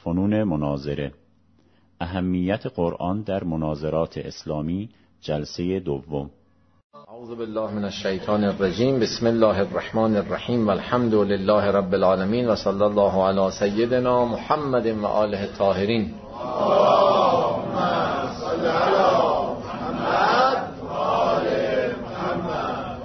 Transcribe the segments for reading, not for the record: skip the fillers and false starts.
فنون مناظره، اهمیت قرآن در مناظرات اسلامی، جلسه دوم. اعوذ بالله من الشیطان الرجیم. بسم الله الرحمن الرحیم والحمد لله رب العالمین و صلی الله علی سیدنا محمد و آله الطاهرین. اللهم صل علی محمد و آل محمد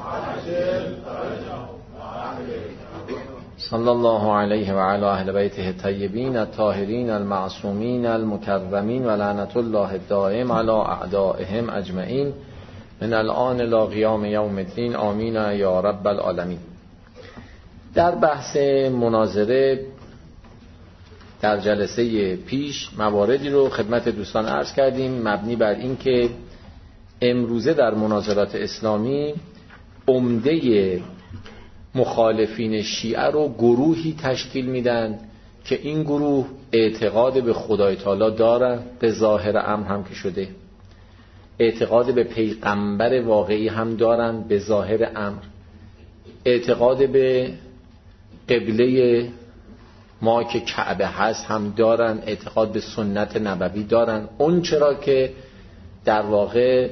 صلی الله علیه و علی اهل بیته الطیبین الطاهرین المعصومین المکرمین و لعنت الله الدائم علی اعدائهم اجمعین من الان الی قیام یوم الدین. آمین یا رب العالمین. در بحث مناظره در جلسه پیش مواردی رو خدمت دوستان عرض کردیم مبنی بر این که امروزه در مناظرات اسلامی عمده مخالفین شیعه رو گروهی تشکیل میدن که این گروه اعتقاد به خدای تعالی دارن، به ظاهر امر هم که شده، اعتقاد به پیغمبر واقعی هم دارن به ظاهر امر، اعتقاد به قبله ما که کعبه هست هم دارن، اعتقاد به سنت نبوی دارن. اون چرا که در واقع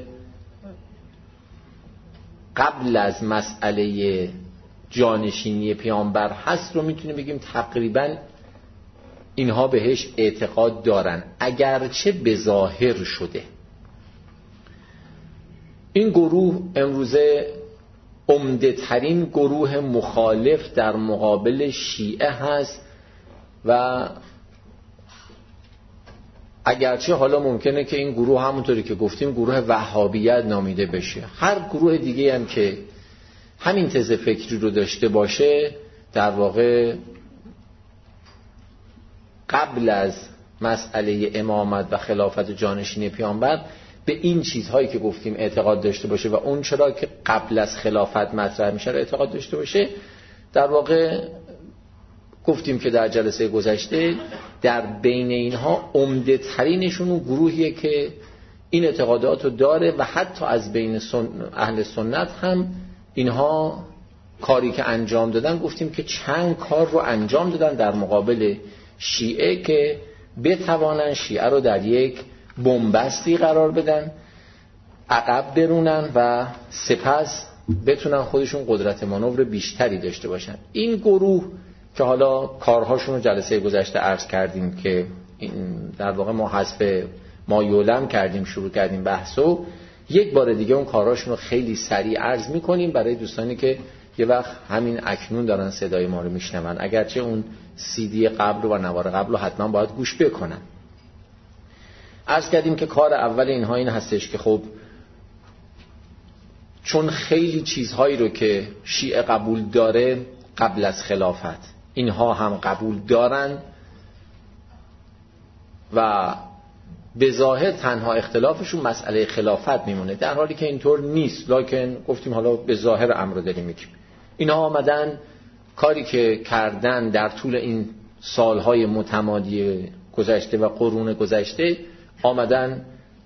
قبل از مسئله جانشینی پیامبر هست رو میتونیم بگیم تقریبا اینها بهش اعتقاد دارن، اگرچه به ظاهر شده. این گروه امروزه عمده ترین گروه مخالف در مقابل شیعه هست و اگرچه حالا ممکنه که این گروه همونطوری که گفتیم گروه وهابیت نامیده بشه، هر گروه دیگه هم که همین تز فکری رو داشته باشه در واقع قبل از مسئله امامت و خلافت جانشینی پیامبر به این چیزهایی که گفتیم اعتقاد داشته باشه و اون چرا که قبل از خلافت مطرح میشه اعتقاد داشته باشه. در واقع گفتیم که در جلسه گذشته در بین اینها عمده ترینشون اون گروهیه که این اعتقادات رو داره و حتی از بین اهل سنت هم اینها کاری که انجام دادن گفتیم که چند کار رو انجام دادن در مقابل شیعه که بتوانن شیعه رو در یک بنبستی قرار بدن، عقب برونن و سپس بتونن خودشون قدرت مانور بیشتری داشته باشن. این گروه که حالا کارهاشون رو جلسه گذشته عرض کردیم که در واقع ما حذف ما یولم کردیم، شروع کردیم بحثو، یک بار دیگه اون کارهاشون رو خیلی سریع عرض میکنیم برای دوستانی که یه وقت همین اکنون دارن صدای ما رو میشنون، اگرچه اون CD قبل و نوار قبل رو حتما باید گوش بکنن. عرض کردیم که کار اول اینها این هستش که خب چون خیلی چیزهایی رو که شیعه قبول داره قبل از خلافت اینها هم قبول دارن و به ظاهر تنها اختلافشون مسئله خلافت میمونه، در حالی که اینطور نیست. لکن گفتیم حالا به ظاهر امر رو داریم میگیم. اینها آمدن کاری که کردن در طول این سالهای متمادی گذشته و قرون گذشته، آمدن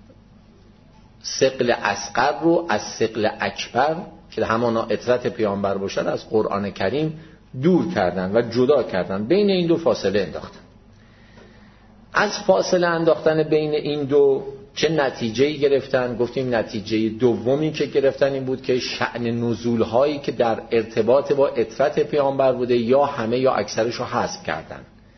ثقل اصغر رو از ثقل اکبر که همانا اطرت پیامبر باشد از قرآن کریم دور کردن و جدا کردن، بین این دو فاصله انداختن. از فاصله انداختن بین این دو چه نتیجه‌ای گرفتن؟ گفتیم نتیجه دومی که گرفتن این بود که شأن نزول‌هایی که در ارتباط با اطرت پیامبر بوده یا همه یا اکثرش رو حذف کردن.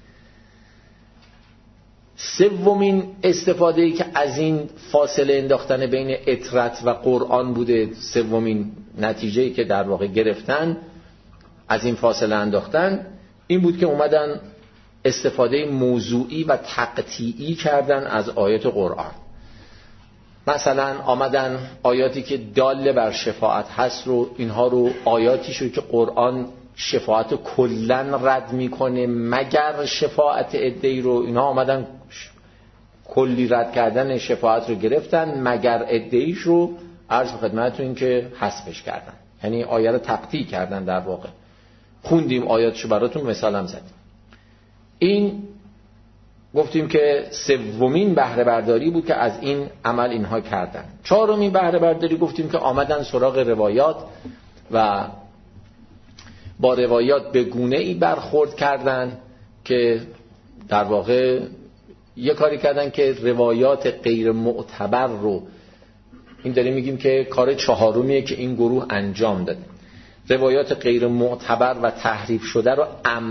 سومین استفاده‌ای که از این فاصله انداختن بین اطرت و قرآن بوده، سومین نتیجه‌ای که در واقع گرفتن از این فاصله انداختن این بود که اومدن استفاده موضوعی و تقطیعی کردن از آیات قرآن. مثلا آمدن آیاتی که داله بر شفاعت هست رو، اینها رو آیاتی شد که قرآن شفاعت رو کلن رد میکنه مگر شفاعت عده‌ای رو، اینها آمدن کلی رد کردن شفاعت رو گرفتن مگر عده‌ایش رو عرض خدمتتون که حذفش کردن، یعنی آیه رو تقطیع کردن. در واقع خوندیم آیاتشو براتون، مثال هم زدیم. این گفتیم که سومین بهره برداری بود که از این عمل اینها کردن. چهارمین بهره برداری گفتیم که آمدن سراغ روایات و با روایات به گونه‌ای برخورد کردن که در واقع یه کاری کردن که روایات غیر معتبر رو، این داریم میگیم که کار چهارمیه که این گروه انجام داده، روایات غیر معتبر و تحریف شده رو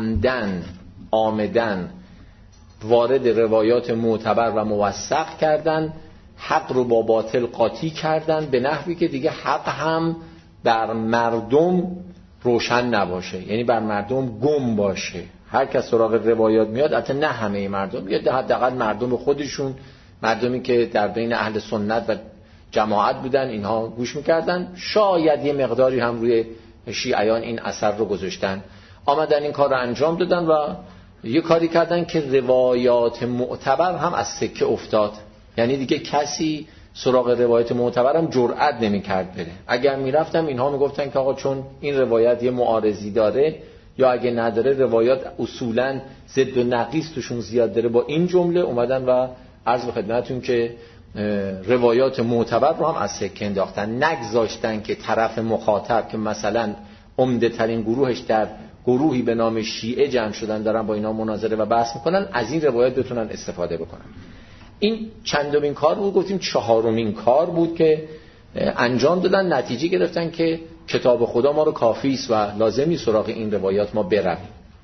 عمدن وارد روایات معتبر و موثق کردن، حق رو با باطل قاطی کردن به نحوی که دیگه حق هم بر مردم روشن نباشه، یعنی بر مردم گم باشه. هر کس سراغ روایات میاد، البته نه همه مردم میاد، حداقل مردم خودشون، مردمی که در بین اهل سنت و جماعت بودن اینها گوش میکردن. شاید یه مقداری هم روی شیعیان این اثر رو گذاشتن، آمدن این کار رو انجام دادن و یه کاری کردن که روایات معتبر هم از سکه افتاد. یعنی دیگه کسی سراغ روایت معتبر هم جرئت نمی‌کرد بره. اگر میرفتم اینها میگفتن که آقا چون این روایت یه معارضی داره، یا اگه نداره روایات اصولاً ضد و نقیض توشون زیاد داره، با این جمله اومدن و عرض به خدمتتون که روایات معتبر رو هم از سکه انداختن. نگذاشتن که طرف مخاطب که مثلا عمده ترین گروهش در گروهی به نام شیعه جمع شدن دارن با اینا مناظره و بحث میکنن، از این روایت بتونن استفاده بکنن. این چندمین کار بود، گفتیم چهارمین کار بود که انجام دادن. نتیجه گرفتن که کتاب خدا ما رو کافی است و لازمی سراغ این روایات ما برویم.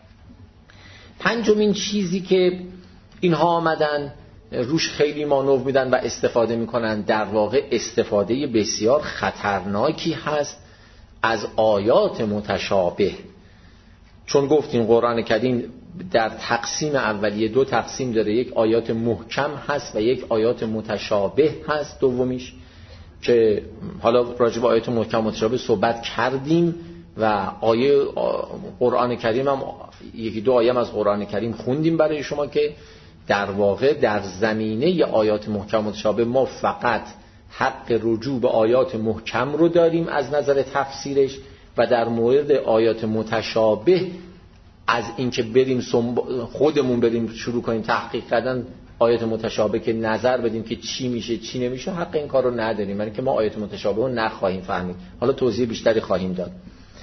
پنجمین چیزی که اینها آمدن روش خیلی مانور میدن و استفاده میکنن، در واقع استفاده بسیار خطرناکی هست از آیات متشابه. چون گفتیم قرآن کریم در تقسیم اولیه دو تقسیم داره، یک آیات محکم هست و یک آیات متشابه هست دومیش، که حالا راجع به آیات محکم متشابه صحبت کردیم و آیه قرآن کریم هم یکی دو آیه از قرآن کریم خوندیم برای شما که در واقع در زمینه آیات محکم متشابه ما فقط حق رجوع به آیات محکم رو داریم از نظر تفسیرش، و در مورد آیات متشابه از اینکه بریم خودمون بریم شروع کنیم تحقیق کردن آیات متشابه که نظر بدیم که چی میشه چی نمیشه، حق این کار رو نداریم، یعنی که ما آیات متشابه رو نخواهیم فهمید. حالا توضیح بیشتری خواهیم داد.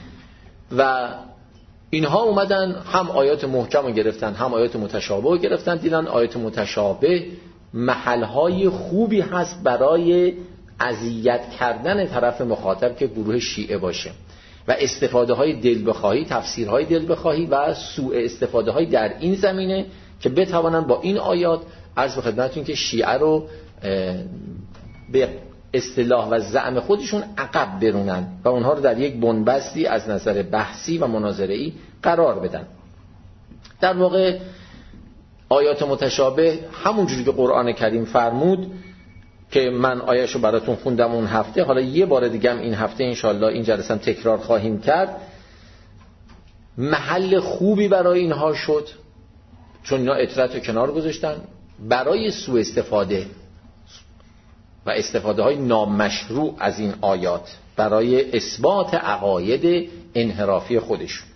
و اینها اومدن هم آیات محکم رو گرفتن هم آیات متشابه رو گرفتن، دیدن آیات متشابه محلهای خوبی هست برای اذیت کردن طرف مخاطب که گروه شیعه باشه، و استفاده های دل بخواهی، تفسیرهای دل بخواهی و سوء استفاده های در این زمینه که بتوانن با این آیات عرض به خدمتتون که شیعه رو به اصطلاح و زعم خودشون عقب برونن و اونها رو در یک بنبستی از نظر بحثی و مناظره‌ای قرار بدن. در واقع آیات متشابه همونجوری که قرآن کریم فرمود که من آیه‌شو براتون خوندم اون هفته، حالا یه بار دیگه هم این هفته انشالله این جلسه هم تکرار خواهیم کرد، محل خوبی برای اینها شد چون اینا اطرت رو کنار گذاشتن برای سوء استفاده و استفاده های نامشروع از این آیات برای اثبات عقاید انحرافی خودشون.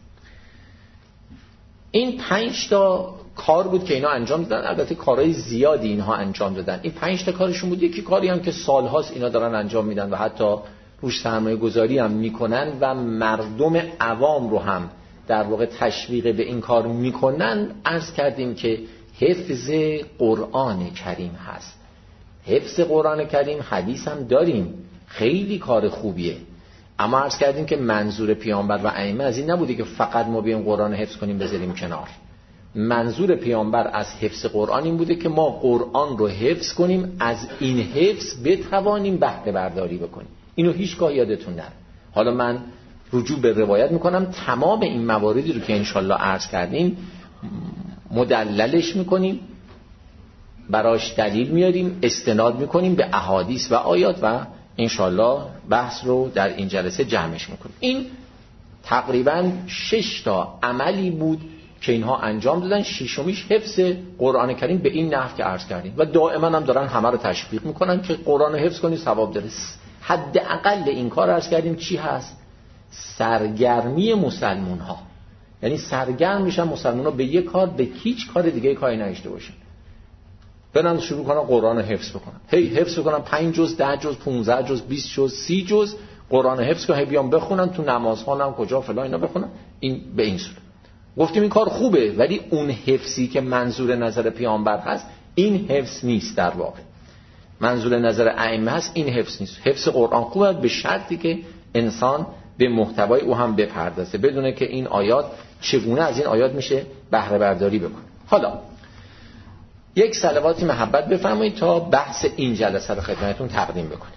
این 5 تا کار بود که اینا انجام دادن. البته کارهای زیادی اینها انجام دادن. این 5 تا کارشون بود. یکی کاری هم که سالهاست اینا دارن انجام میدن و حتی روش سرمایه گذاری هم میکنن و مردم عوام رو هم در واقع تشویق به این کار میکنن. عرض کردیم که حفظ قرآن کریم هست. حفظ قرآن کریم، حدیث هم داریم، خیلی کار خوبیه، اما عرض کردیم که منظور پیامبر و ائمه از این نبوده که فقط ما بیایم قرآن حفظ کنیم بذاریم کنار. منظور پیامبر از حفظ قرآن این بوده که ما قرآن رو حفظ کنیم، از این حفظ بتوانیم بهره برداری بکنیم. اینو هیچگاه یادتون نره. حالا من رجوع به روایت میکنم، تمام این مواردی رو که انشالله عرض کردیم مدللش میکنیم، براش دلیل میاریم، استناد میکنیم به احادیث و آیات و انشالله بحث رو در این جلسه جمعش میکنیم. این تقریبا 6 تا عملی بود که اینها انجام دادن. 6میش حفظ قرآن کریم به این نحو که عرض کردیم و دائما هم دارن همه رو تشویق میکنن که قرآن حفظ کنی ثواب داره. حداقل این کار عرض کردیم چی هست؟ سرگرمی مسلمون ها، یعنی سرگرم میشن مسلمون ها به یک کار، به هیچ کار دیگه کاری نداشته باشن، برن شروع کنن قرآن حفظ بکنن. حفظ بکنن 5 جز 10 جز 15 جز 20 جز 30 جز قرآن حفظ کنن، بیان بخونن تو نمازها هم کجا فلان اینا بخونن. این به این صورت. گفتیم این کار خوبه، ولی اون حفظی که منظور نظر پیامبر هست این حفظ نیست. در واقع منظور نظر ائمه هست این حفظ نیست. حفظ قرآن خوبه به شرطی که انسان به محتوای او هم بپردازه، بدونه که این آیات چگونه از این آیات میشه بهره برداری بکنه. حالا یک صلواتی محبت بفرمایید تا بحث این جلسه رو خدمتتون تقدیم بکنیم.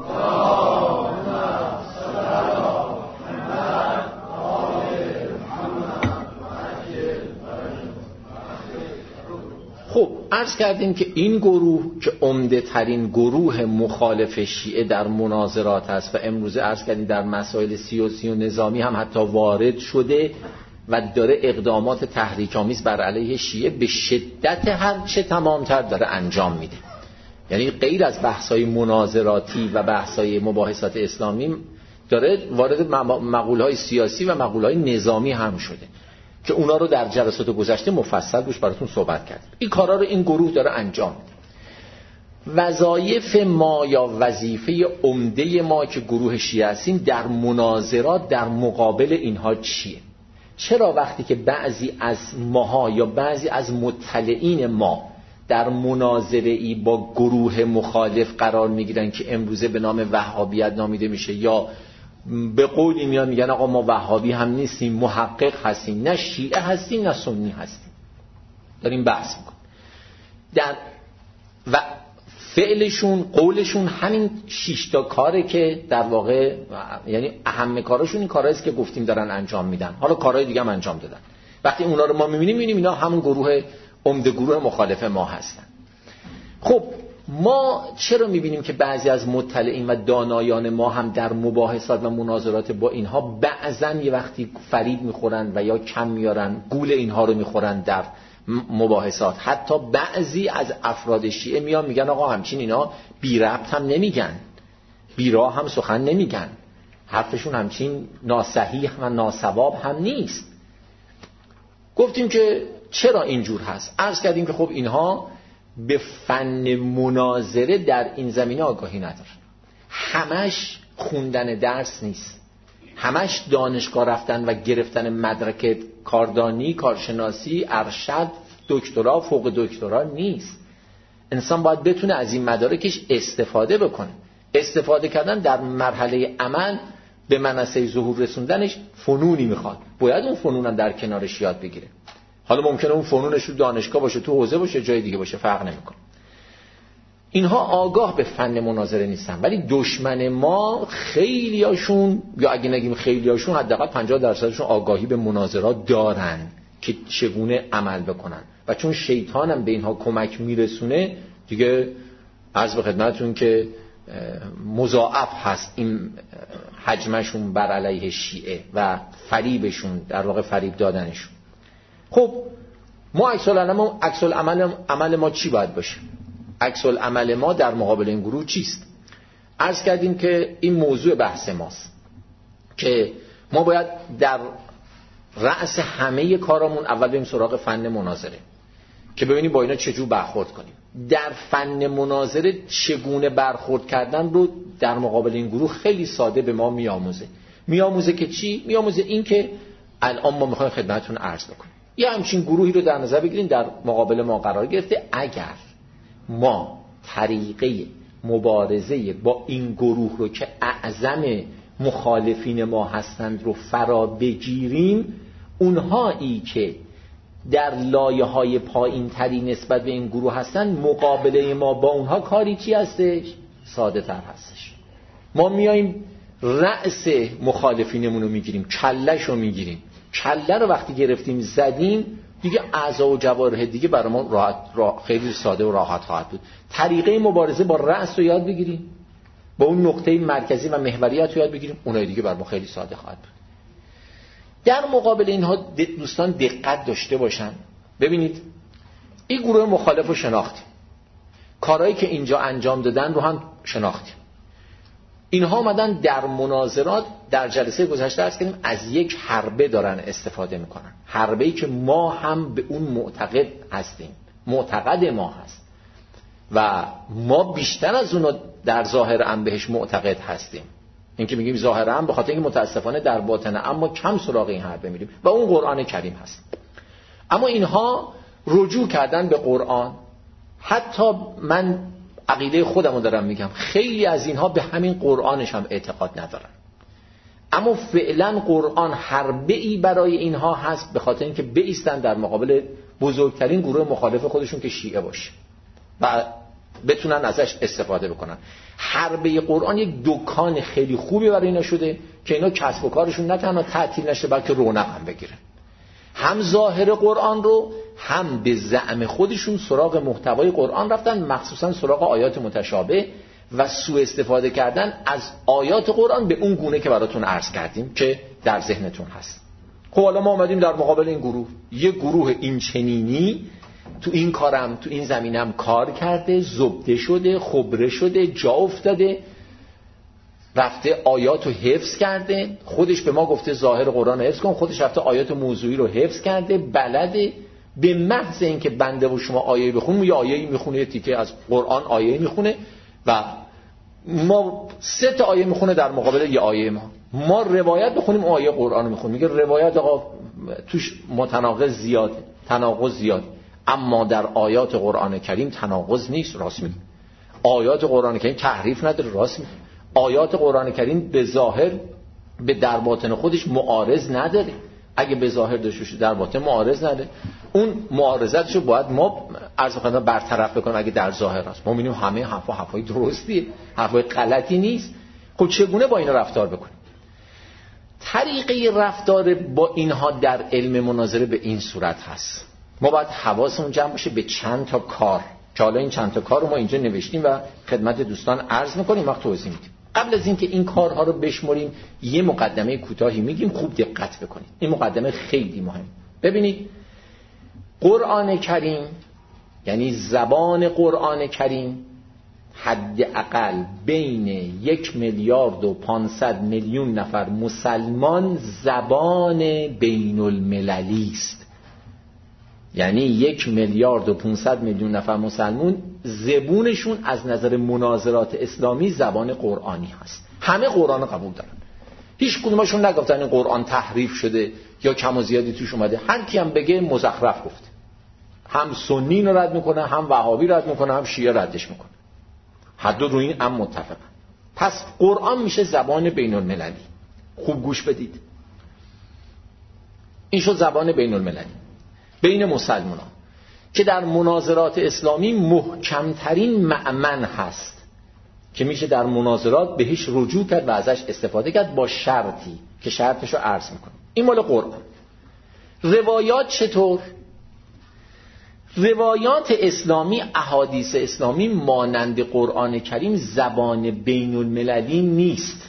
خب عرض کردیم که این گروه که عمده ترین گروه مخالف شیعه در مناظرات است و امروزه عرض کردیم در مسائل سیاسی و نظامی هم حتی وارد شده و داره اقدامات تحریک‌آمیز بر علیه شیعه به شدت هر چه تمام‌تر داره انجام میده. یعنی غیر از بحث‌های مناظراتی و بحث‌های مباحثات اسلامی داره وارد مقوله‌های سیاسی و مقوله‌های نظامی هم شده که اونا رو در جلسات گذشته مفصل روش براتون صحبت کردیم. این کارا رو این گروه داره انجام میده. وظایف ما یا وظیفه عمده ما که گروه شیعه هستیم در مناظرات در مقابل اینها چیه؟ چرا وقتی که بعضی از ماها یا بعضی از مطلعین ما در مناظره‌ای با گروه مخالف قرار میگیرن که امروزه به نام وهابیت نامیده میشه، یا به قولی میان میگن آقا ما وهابی هم نیستیم، محقق هستیم، نه شیعه هستیم نه سنی هستیم، داریم بحث میکنیم در و فعلشون قولشون همین 6 تا کاره که در واقع یعنی اهم کاراشون این کارهایی است که گفتیم دارن انجام میدن. حالا کارهای دیگه هم انجام دادن. وقتی اونا رو ما میبینیم اینا همون گروه عمده گروه مخالف ما هستن. خب ما چرا میبینیم که بعضی از مطلعین و دانایان ما هم در مباحثات و مناظرات با اینها بعضن یه وقتی فریب میخورن و یا کم میارن گول اینها رو میخورن در مباحثات؟ حتی بعضی از افراد شیعه میان میگن آقا همچین اینا بی ربط هم نمیگن، بی راه هم سخن نمیگن، حرفشون همچین ناصحیح و ناسواب هم نیست. گفتیم که چرا اینجور هست؟ عرض کردیم که خب اینها به فن مناظره در این زمینه آگاهی ندارن. همش خوندن درس نیست، همش دانشگاه رفتن و گرفتن مدرک کاردانی، کارشناسی، ارشد، دکترا، فوق دکترا نیست. انسان باید بتونه از این مدارکش استفاده بکنه. استفاده کردن در مرحله عمل به منصه ظهور رسوندنش فنونی میخواد، باید اون فنون هم در کنارش یاد بگیره. حالا ممکنه اون فنونش تو دانشگاه باشه، تو حوزه باشه، جای دیگه باشه، فرق نمیکنه. اینها آگاه به فن مناظره نیستن، ولی دشمن ما خیلیاشون، یا اگه نگیم خیلیاشون، حداقل 50% آگاهی به مناظرات دارن که چگونه عمل بکنن و چون شیطان هم به اینها کمک میرسونه دیگه عرض به خدمتتون که مضاعف هست این حجمشون بر علیه شیعه و فریبشون، در واقع فریب دادنشون. خب ما عکس العمل ما چی باید باشه؟ عکس العمل ما در مقابل این گروه چیست؟ عرض کردیم که این موضوع بحث ماست که ما باید در رأس همه کارامون اول بریم سراغ فن مناظره که ببینیم با اینا چجور برخورد کنیم. در فن مناظره چگونه برخورد کردن رو در مقابل این گروه خیلی ساده به ما میآموزه که چی؟ میآموزه این که الان ما میخوایم خدمتتون عرض بکنیم یه همچین گروهی رو در نظر بگیریم در مقابل ما قرار گرفته. اگر ما طریقه مبارزه با این گروه رو که اعظم مخالفین ما هستند رو فرا بگیریم، اونهایی که در لایه‌های پایین تری نسبت به این گروه هستند، مقابله ما با اونها کاری چی هستش؟ ساده تر هستش. ما میاییم رأس مخالفینمون رو میگیریم، کله‌ش رو میگیریم. کله رو وقتی گرفتیم زدیم دیگه اعضا و جوارح دیگه برای ما خیلی ساده و راحت خواهد بود. طریقه مبارزه با رأس رو یاد بگیریم، با اون نقطه مرکزی و محوریت رو یاد بگیریم، اونای دیگه برای ما خیلی ساده خواهد بود. در مقابل اینها دوستان دقت داشته باشن. ببینید این گروه مخالف رو شناختیم، کارهایی که اینجا انجام دادن رو هم شناختیم. اینها آمدن در مناظرات در جلسه گذشته عرض کردیم از یک حربه دارن استفاده میکنن، حربه‌ای که ما هم به اون معتقد هستیم، معتقد ما هست و ما بیشتر از اونو در ظاهر هم بهش معتقد هستیم. این که میگیم ظاهرا به خاطر اینکه متاسفانه در باطن اما کم سراغ این حرف میریم و اون قرآن کریم هست. اما اینها رجوع کردن به قرآن. حتی من عقیده خودمو دارم میگم، خیلی از اینها به همین قرآنش هم اعتقاد ندارن، اما فعلا قرآن حربه‌ای برای اینها هست، به خاطر اینکه بایستن در مقابل بزرگترین گروه مخالف خودشون که شیعه باشه و بتونن ازش استفاده بکنن. حربه قرآن یک دکان خیلی خوبی برای اینا شده که اینا کسب و کارشون نه تنها تعطیل نشه بلکه رونق هم بگیره. هم ظاهر قرآن رو هم به زعم خودشون سراغ محتوای قرآن رفتن، مخصوصا سراغ آیات متشابه و سوء استفاده کردن از آیات قرآن به اون گونه که براتون عرض کردیم که در ذهنتون هست. خب حالا ما اومدیم در مقابل این گروه، یک گروه این چنینی تو این کارم تو این زمینم کار کرده، زبده شده، خبره شده، جا افتاده، رفته آیات رو حفظ کرده، خودش به ما گفته ظاهر قرآن رو حفظ کن، خودش رفته آیات موضوعی رو حفظ کرده، بلده. به محض اینکه بنده و شما آیه بخونیم، یا آیه میخونه، یه تیکه از قرآن آیه میخونه و ما 3 تا آیه میخونه در مقابل یه آیه ما روایت بخونیم، آیه قرآن رو میخونه، میگه روایت آقا توش متناقض زیاد، تناقض زیاد، اما در آیات قرآن کریم تناقض نیست، راست میگه. آیات قرآن کریم تحریف نداره، راست میگه. آیات قرآن کریم به ظاهر به در باطن خودش معارض نداره. اگه به ظاهر داشته باشه در باطن معارض نداره، اون معارضتشو باید ما عرض خدمت برطرف بکنیم. اگه در ظاهر است ما می‌بینیم همه حرفای درستیه، حرفای غلطی نیست. خب چگونه با اینا رفتار بکنیم؟ طریقه رفتار با اینها در علم مناظره به این صورت هست. ما باید حواسمون جمع باشه به چند تا کار که حالا این چند تا کار رو ما اینجا نوشتیم و خدمت دوستان عرض می‌کنیم، وقت توضیح میدیم. قبل از اینکه این کارها رو بشمریم یه مقدمه کوتاهی میگیم، خوب دقت بکنید. این مقدمه خیلی مهم. ببینید قرآن کریم، یعنی زبان قرآن کریم، حداقل بین 1,500,000,000 نفر مسلمان زبان بین المللی است. یعنی 1,500,000,000 نفر مسلمون زبونشون از نظر مناظرات اسلامی زبان قرآنی هست. همه قرآن قبول دارن، هیچ کدومشون نگفتن این قرآن تحریف شده یا کم و زیادی توش اومده. هر کی هم بگه مزخرف گفته. هم سنی رو رد میکنه، هم وهابی رد میکنه، هم شیعه ردش میکنه. هر دو روی این هم متفقن. پس قرآن میشه زبان بین المللی. خوب گوش بدید، این شد زبان بین المللی بین مسلمانان که در مناظرات اسلامی محکمترین مأمن هست که میشه در مناظرات بهش رجوع کرد و ازش استفاده کرد، با شرطی که شرطشو عرض میکنم. این مال قرآن. روایات چطور؟ روایات اسلامی، احادیث اسلامی مانند قرآن کریم زبان بین المللی نیست.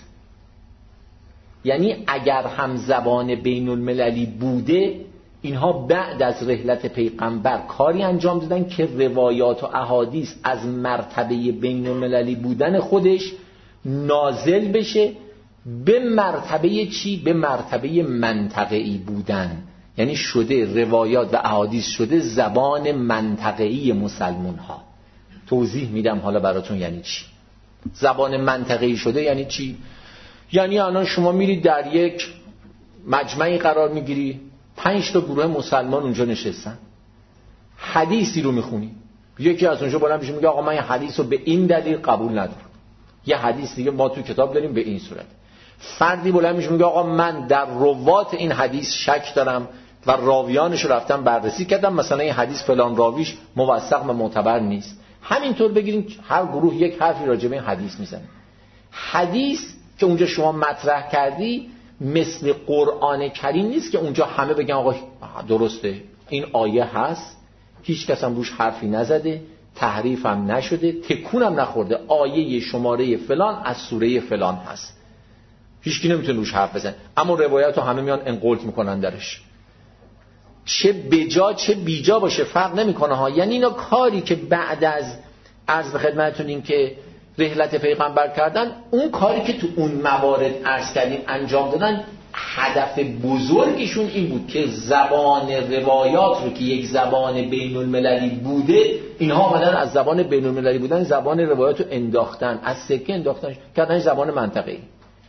یعنی اگر هم زبان بین المللی بوده، اینها بعد از رحلت پیغمبر کاری انجام دادن که روایات و احادیث از مرتبه بین المللی بودن خودش نازل بشه به مرتبه چی؟ به مرتبه منطقه‌ای بودن. یعنی شده روایات و احادیث شده زبان منطقه‌ای مسلمان ها. توضیح میدم حالا براتون یعنی چی. زبان منطقه‌ای شده یعنی چی؟ یعنی الان شما میرید در یک مجمعی قرار میگیری، 5 تا گروه مسلمان اونجا نشستن، حدیثی رو میخونی، یکی از اونجا بالا میشه میگه آقا من این حدیث رو به این دلیل قبول ندارم، یه حدیث دیگه ما تو کتاب داریم به این صورت. فردی بالا میشه میگه آقا من در روات این حدیث شک دارم و راویانش رو رفتم بررسی کردم، مثلا این حدیث فلان راویش موثق و معتبر نیست. همینطور بگیریم هر گروه یک حرفی راجع به این حدیث میزنه. حدیث که اونجا شما مطرح کردی مثل قرآن کریم نیست که اونجا همه بگن آقا درسته این آیه هست، هیچ کس هم روش حرفی نزده، تحریف هم نشده، تکون هم نخورده، آیه شماره فلان از سوره فلان هست، هیچ کی نمیتونه روش حرف بزنه، اما روایت رو همه میان انقلت میکنن درش. چه بجا چه بیجا باشه فرق نمیکنه ها. یعنی اینا کاری که بعد از عرض به خدمتتون این که رحلت پیغمبر کردن، اون کاری که تو اون موارد عرض کردیم انجام دادن، هدف بزرگشون این بود که زبان روایات رو که یک زبان بین المللی بوده، اینها آمدن از زبان بین المللی بودن زبان روایات رو انداختن، از سکه انداختن، کردن زبان منطقه‌ای.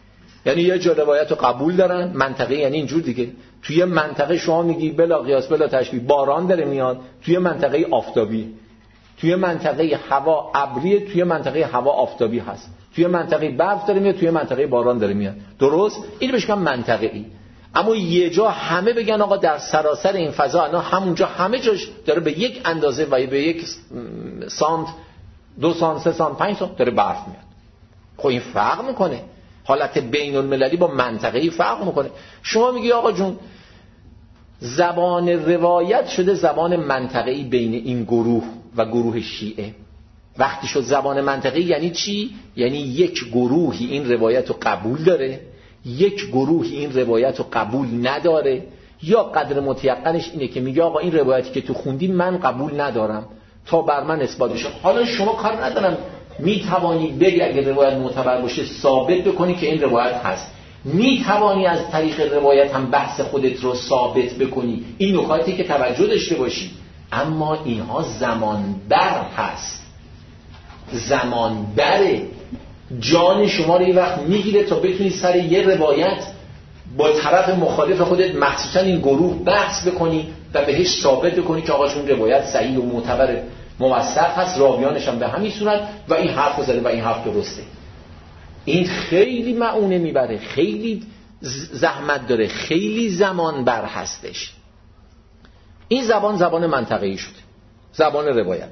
یعنی یه جا روایت رو قبول دارن، منطقه یعنی اینجور دیگه. توی منطقه شما میگی بلا قیاس بلا تشبیه باران داره میاد، توی منطقه آفتابی، توی منطقه هوا ابریه، توی منطقه هوا آفتابی هست، توی منطقه برف داره میاد، توی منطقه باران داره میاد. درست؟ این بهش میگن منطقه‌ای. اما یه جا همه بگن آقا در سراسر این فضا الان همونجا همه جاش داره به یک اندازه و به یک سانت، 2 سانت، 3 سانت، 5 سانت داره برف میاد. خب این فرق میکنه. حالت بین المللی با منطقه‌ای فرق میکنه. شما میگی آقا جون زبان روایت شده زبان منطقه‌ای بین این گروه و گروه شیعه. وقتی شد زبان منطقه‌ای یعنی چی؟ یعنی یک گروهی این روایت رو قبول داره، یک گروهی این روایت رو قبول نداره، یا قدر متیقنش اینه که میگه آقا این روایتی که تو خوندی من قبول ندارم تا بر من اثبات بشه. حالا شما کار ندارم، میتوانی بری اگه روایت معتبر باشه ثابت بکنی که این روایت هست، میتوانی از طریق روایت هم بحث خودت رو ثابت بکنی. این نکاتی که توجه داشته باشی. اما اینها زمان بر هست، زمان بره. جان شما رو یه وقت میگیره تا بتونی سر یه روایت با طرف مخالف خودت مخصوصا این گروه بحث بکنی و بهش ثابت بکنی که آقا چون روایت صحیح و معتبر موثق هست، راویانش هم به همین صورت و این حرف رو زده و این حرف درسته. این خیلی معونه میبره، خیلی زحمت داره، خیلی زمان بر هستش. این زبان منطقه‌ای شده، زبان روایت.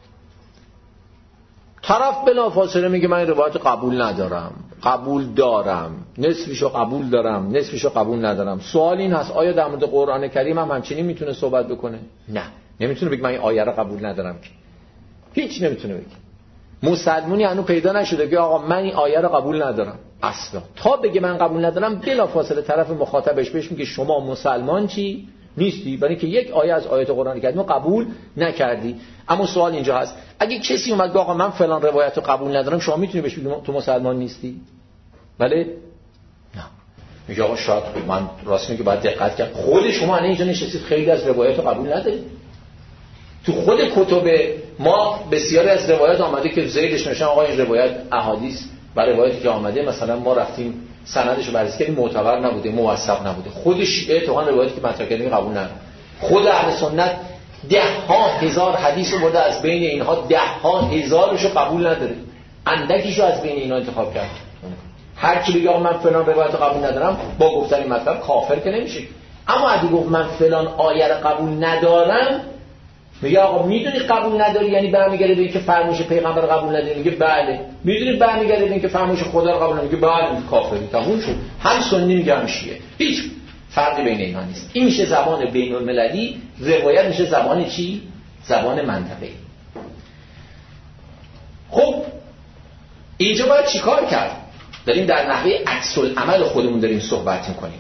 طرف بلافاصله میگه من این روایت قبول ندارم، قبول دارم، نصفشو قبول دارم، نصفشو قبول ندارم. سوال این هست آیا در مورد قرآن کریم هم همچنین میتونه صحبت بکنه؟ نه، نمیتونه بگه من این آیه رو قبول ندارم، که هیچ نمیتونه بگه. مسلمونی هنو پیدا نشده که آقا من این آیه رو قبول ندارم اصلا. تا بگه من قبول ندارم بلافاصله طرف مخاطبش بهش میگه شما مسلمان چی نیستی، برای که یک آیه از آیات قرآن کریم قبول نکردی. اما سوال اینجا هست اگه کسی اومد که آقا من فلان روایت رو قبول ندارم، شما میتونی بهش بگی تو مسلمان نیستی؟ بله؟ نه. میگه آقا شاید من راست میگه باید دقت کرد. خود شما الان اینجا نشستید خیلی از روایت رو قبول ندارید. تو خود کتب ما بسیاری از روایات آمده که زیدش نوشتن آقا این روایت احادیث و روایتی که آمده مثلا ما رفتیم سندش رو بررسی کردیم معتبر نبوده، موثق نبوده. خود شیعه تو روایتی که مطرح کردیم قبول نداره. خود اهل سنت 10,000 حدیث رو برده، از بین اینها 10,000 رو قبول نداره، اندکیشو از بین اینها انتخاب کرد. هر کی بگه من فلان روایت رو قبول ندارم با گفتن این مطلب کافر که نمیشه. اما اگه گفت من فلان آیه رو قبول ندارم، میگه آقا میدونی قبول نداری یعنی برمیگرده به اینکه فرمایش پیغمبر رو قبول نداری، میگه بله. میدونی برمیگرده به اینکه فرمایش خدا رو قبول نداری، میگه بله کافری. تموم شد. هم سنی میگه هم شیعه، هیچ فرقی بین اینها نیست. این میشه زبان بین المللی، روایت میشه زبان چی؟ زبان منطقه‌ای. خب اینجا باید چیکار کرد؟ داریم در نحوه عکس العمل خودمون داریم صحبت میکنیم.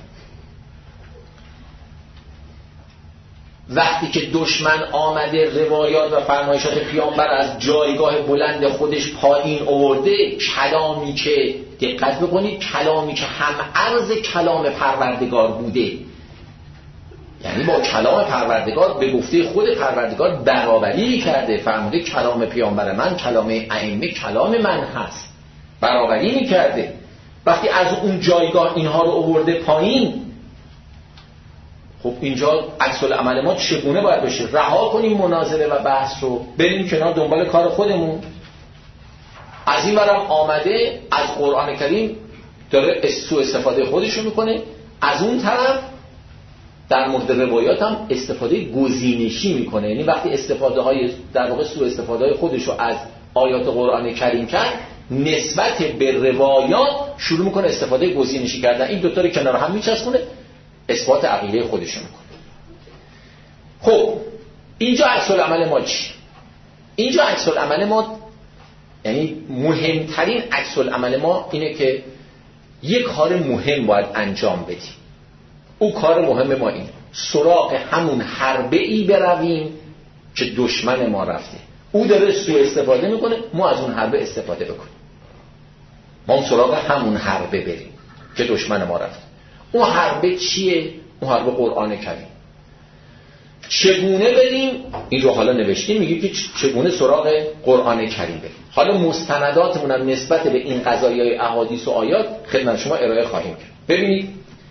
وقتی که دشمن آمده روایات و فرمایشات پیامبر از جایگاه بلند خودش پایین آورده، کلامی که دقت بکنید کلامی که هم عرض کلام پروردگار بوده، یعنی با کلام پروردگار به گفته خود پروردگار برابری کرده، فرموده کلام پیامبر من، کلام ائمه کلام من هست، برابری کرده. وقتی از اون جایگاه اینها رو آورده پایین، خب اینجا عکس العمل ما چگونه باید بشه؟ رها کنیم مناظره و بحث رو، بریم کنار دنبال کار خودمون. از این برم آمده از قرآن کریم داره سوء استفاده خودش رو میکنه، از اون طرف در مورد روایات هم استفاده گزینشی میکنه. یعنی وقتی استفاده های در واقع سوء استفاده های خودش رو از آیات قرآن کریم کرد، نسبت به روایات شروع میکنه استفاده گزینشی کردن. این دوتا رو کنار هم میچسبونه، اثبات عقیده خودشون میکنه. خب اینجا عکس العمل ما چی؟ اینجا عکس العمل ما، یعنی مهمترین عکس العمل ما اینه که یک کار مهم باید انجام بدیم. او کار مهم ما اینه سراغ همون حربه ای برویم که دشمن ما رفته، او داره سوء استفاده میکنه، ما از اون حربه استفاده بکنیم. ما سراغ همون حربه بریم که دشمن ما رفته. اون حربه چیه؟ اون حربه قرآن کریم. چگونه بریم؟ این رو حالا نوشتیم، میگه که چگونه سراغ قرآن کریم بریم. حالا مستنداتمون هم نسبت به این قضایای احادیث و آیات خدمت شما ارائه خواهیم کرد. ببینید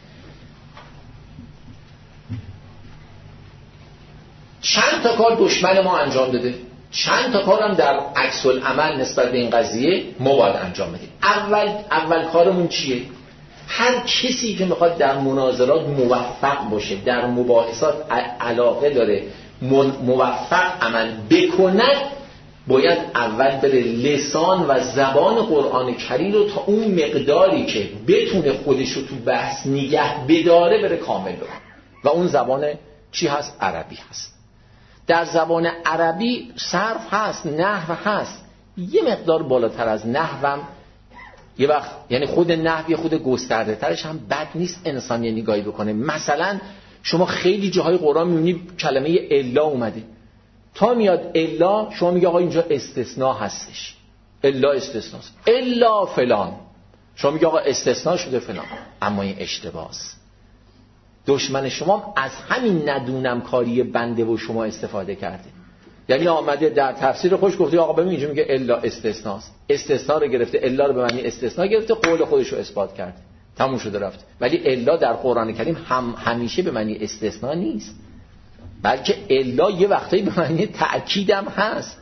چند تا کار دشمن ما انجام داده، چند تا کار هم در عکس العمل نسبت به این قضیه ما باید انجام بدیم. اول کارمون چیه؟ هر کسی که میخواد در مناظرات موفق باشه، در مباحثات علاقه داره موفق عمل بکند، باید اول بره لسان و زبان قرآن کریم رو تا اون مقداری که بتونه خودش رو تو بحث نگه بداره بره کامل بکنه. و اون زبان چی هست؟ عربی هست. در زبان عربی صرف هست، نحو هست، یه مقدار بالاتر از نحوم یه وقت، یعنی خود نحو یه خود گسترده ترش هم بد نیست انسان یه نگاهی بکنه. مثلا شما خیلی جاهای قرآن میبینید کلمه الا اومده، تا میاد الا شما میگه آقا اینجا استثناء هستش، الا استثناست، الا فلان، شما میگه آقا استثناء شده فلان، اما این اشتباهست. دشمن شما از همین ندونم کاری بنده و شما استفاده کرده. یعنی آمده در تفسیر خودش گفته آقا ببین اینجا میگه الا استثناست، استثناء رو گرفته، الا رو به معنی استثناء گرفته، قول خودش رو اثبات کرده، تموم شده رفت. ولی الا در قرآن کریم همیشه به معنی استثناء نیست، بلکه الا یه وقتایی به معنی تأکید هم هست.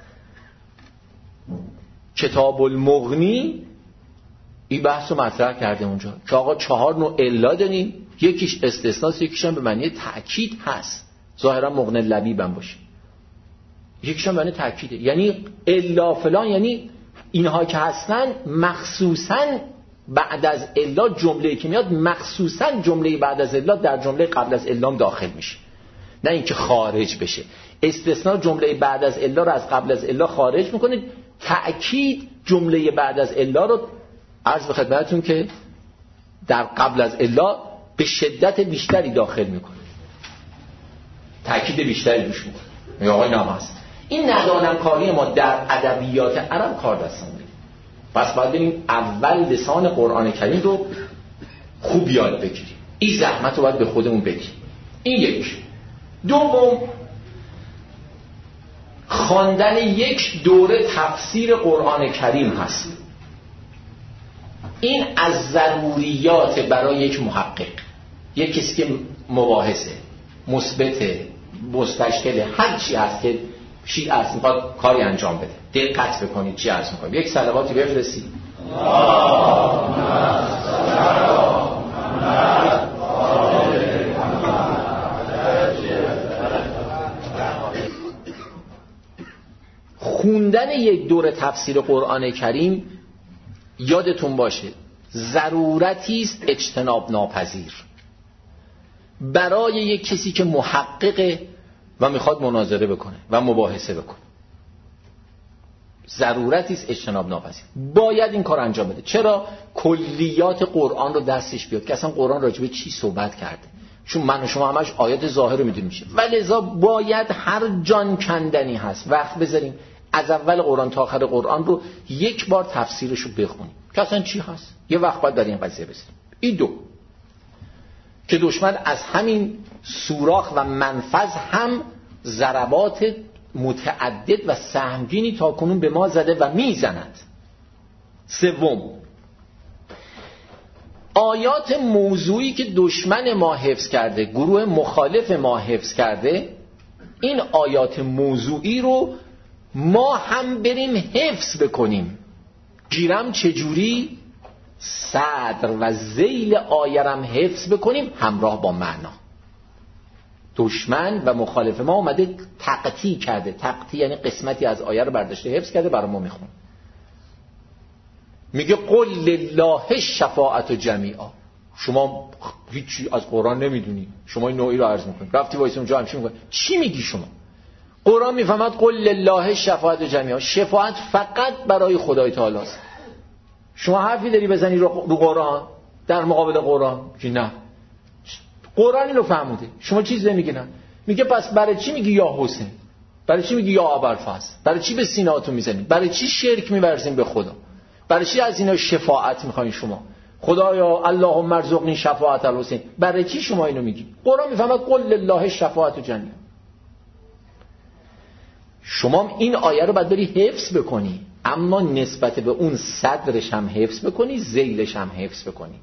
کتاب المغنی این بحث رو مطرح کرده اونجا که آقا 4 نوع الا داریم، یکیش استثناست، یکیش هم به معنی تأکید هست، ظاهرا مغنی لبیب هم باشه، یکیش هم به معنی تأکیده. یعنی الا فلان، یعنی اینها که هستن مخصوصاً بعد از الا جمله‌ای که میاد مخصوصاً جمله بعد از الا در جمله قبل از الا داخل میشه، نه اینکه خارج بشه. استثناء جمله بعد از الا رو از قبل از الا خارج میکنه، تأکید جمله بعد از الا رو عرض به خدمتتون که در قبل از الا به شدت بیشتری داخل میکنه، تأکید بیشتری روش میکنه. یا آقای نام هست. این ندانم کاری ما در ادبیات عرب کار دستمون میده. پس باید بریم اول لسان قرآن کریم رو خوب یاد بگیریم، این زحمت رو باید به خودمون بدیم. این یک. دوم، خواندن یک دوره تفسیر قرآن کریم هست. این از ضروریات برای یک محقق، یک کسی که مباحثه، مثبت، مستشکل، هر چی هست که شیعه است میخواد کاری انجام بده، دقت بکنید چی عرض میکنیم. یک صلواتی بفرستید. خوندن یک دوره تفسیر قرآن کریم یادتون باشه ضرورتی است اجتناب ناپذیر برای یک کسی که محققه و میخواد مناظره بکنه و مباحثه بکنه. ضرورتی است اجتناب ناپذیر، باید این کار انجام بده. چرا؟ کلیات قرآن رو دستش بیاد که اصلا قرآن راجع به چی صحبت کرده، چون من و شما همش آیات ظاهر رو میدونیم میشه، ولذا باید هر جان کندنی هست وقت بذاریم از اول قرآن تا آخر قرآن رو یک بار تفسیرش رو بخونیم که اصلا چی هست، یه وقت باید برای این قضیه بذاریم. این دو که دشمن از همین سوراخ و منفذ هم ضربات متعدد و سهمگینی تا کنون به ما زده و میزند. سوم، آیات موضوعی که دشمن ما حفظ کرده، گروه مخالف ما حفظ کرده، این آیات موضوعی رو ما هم بریم حفظ بکنیم. گیرم چجوری؟ صدر و ذیل آیرم حفظ بکنیم همراه با معنا. دشمن و مخالف ما اومده تقطیع کرده، تقطیع یعنی قسمتی از آیه رو برداشته حفظ کرده برای ما میخونه. میگه قل لله الشفاعة جمیعا. شما هیچی از قرآن نمیدونی، شما این نوعی رو عرض میکنی، رفتی وایس اونجا همچین میکنی، چی میگی شما؟ قرآن میفهمد قل لله الشفاعة جمیعا، شفاعت فقط برای خدای تعالی است. شما حرفی داری بزنی رو قرآن در مقابل قرآن که نه، قرآن اینو فهمیده، شما چیز نمیگی. نه میگه پس برای چی میگی یا حسین، برای چی میگی یا ابوالفضل، برای چی به سینه‌هاتون میزنید، برای چی شرک می‌ورزین به خدا، برای چی از اینا شفاعت میخواین شما؟ خدایا اللهم ارزقنی شفاعت الحسین، برای چی شما اینو میگی؟ قرآن میفهمد قل لله الشفاعة جمیعا. شما این آیه رو باید بری حفظ بکنی، اما نسبت به اون صدرش هم حفظ بکنی، ذیلش هم حفظ بکنی.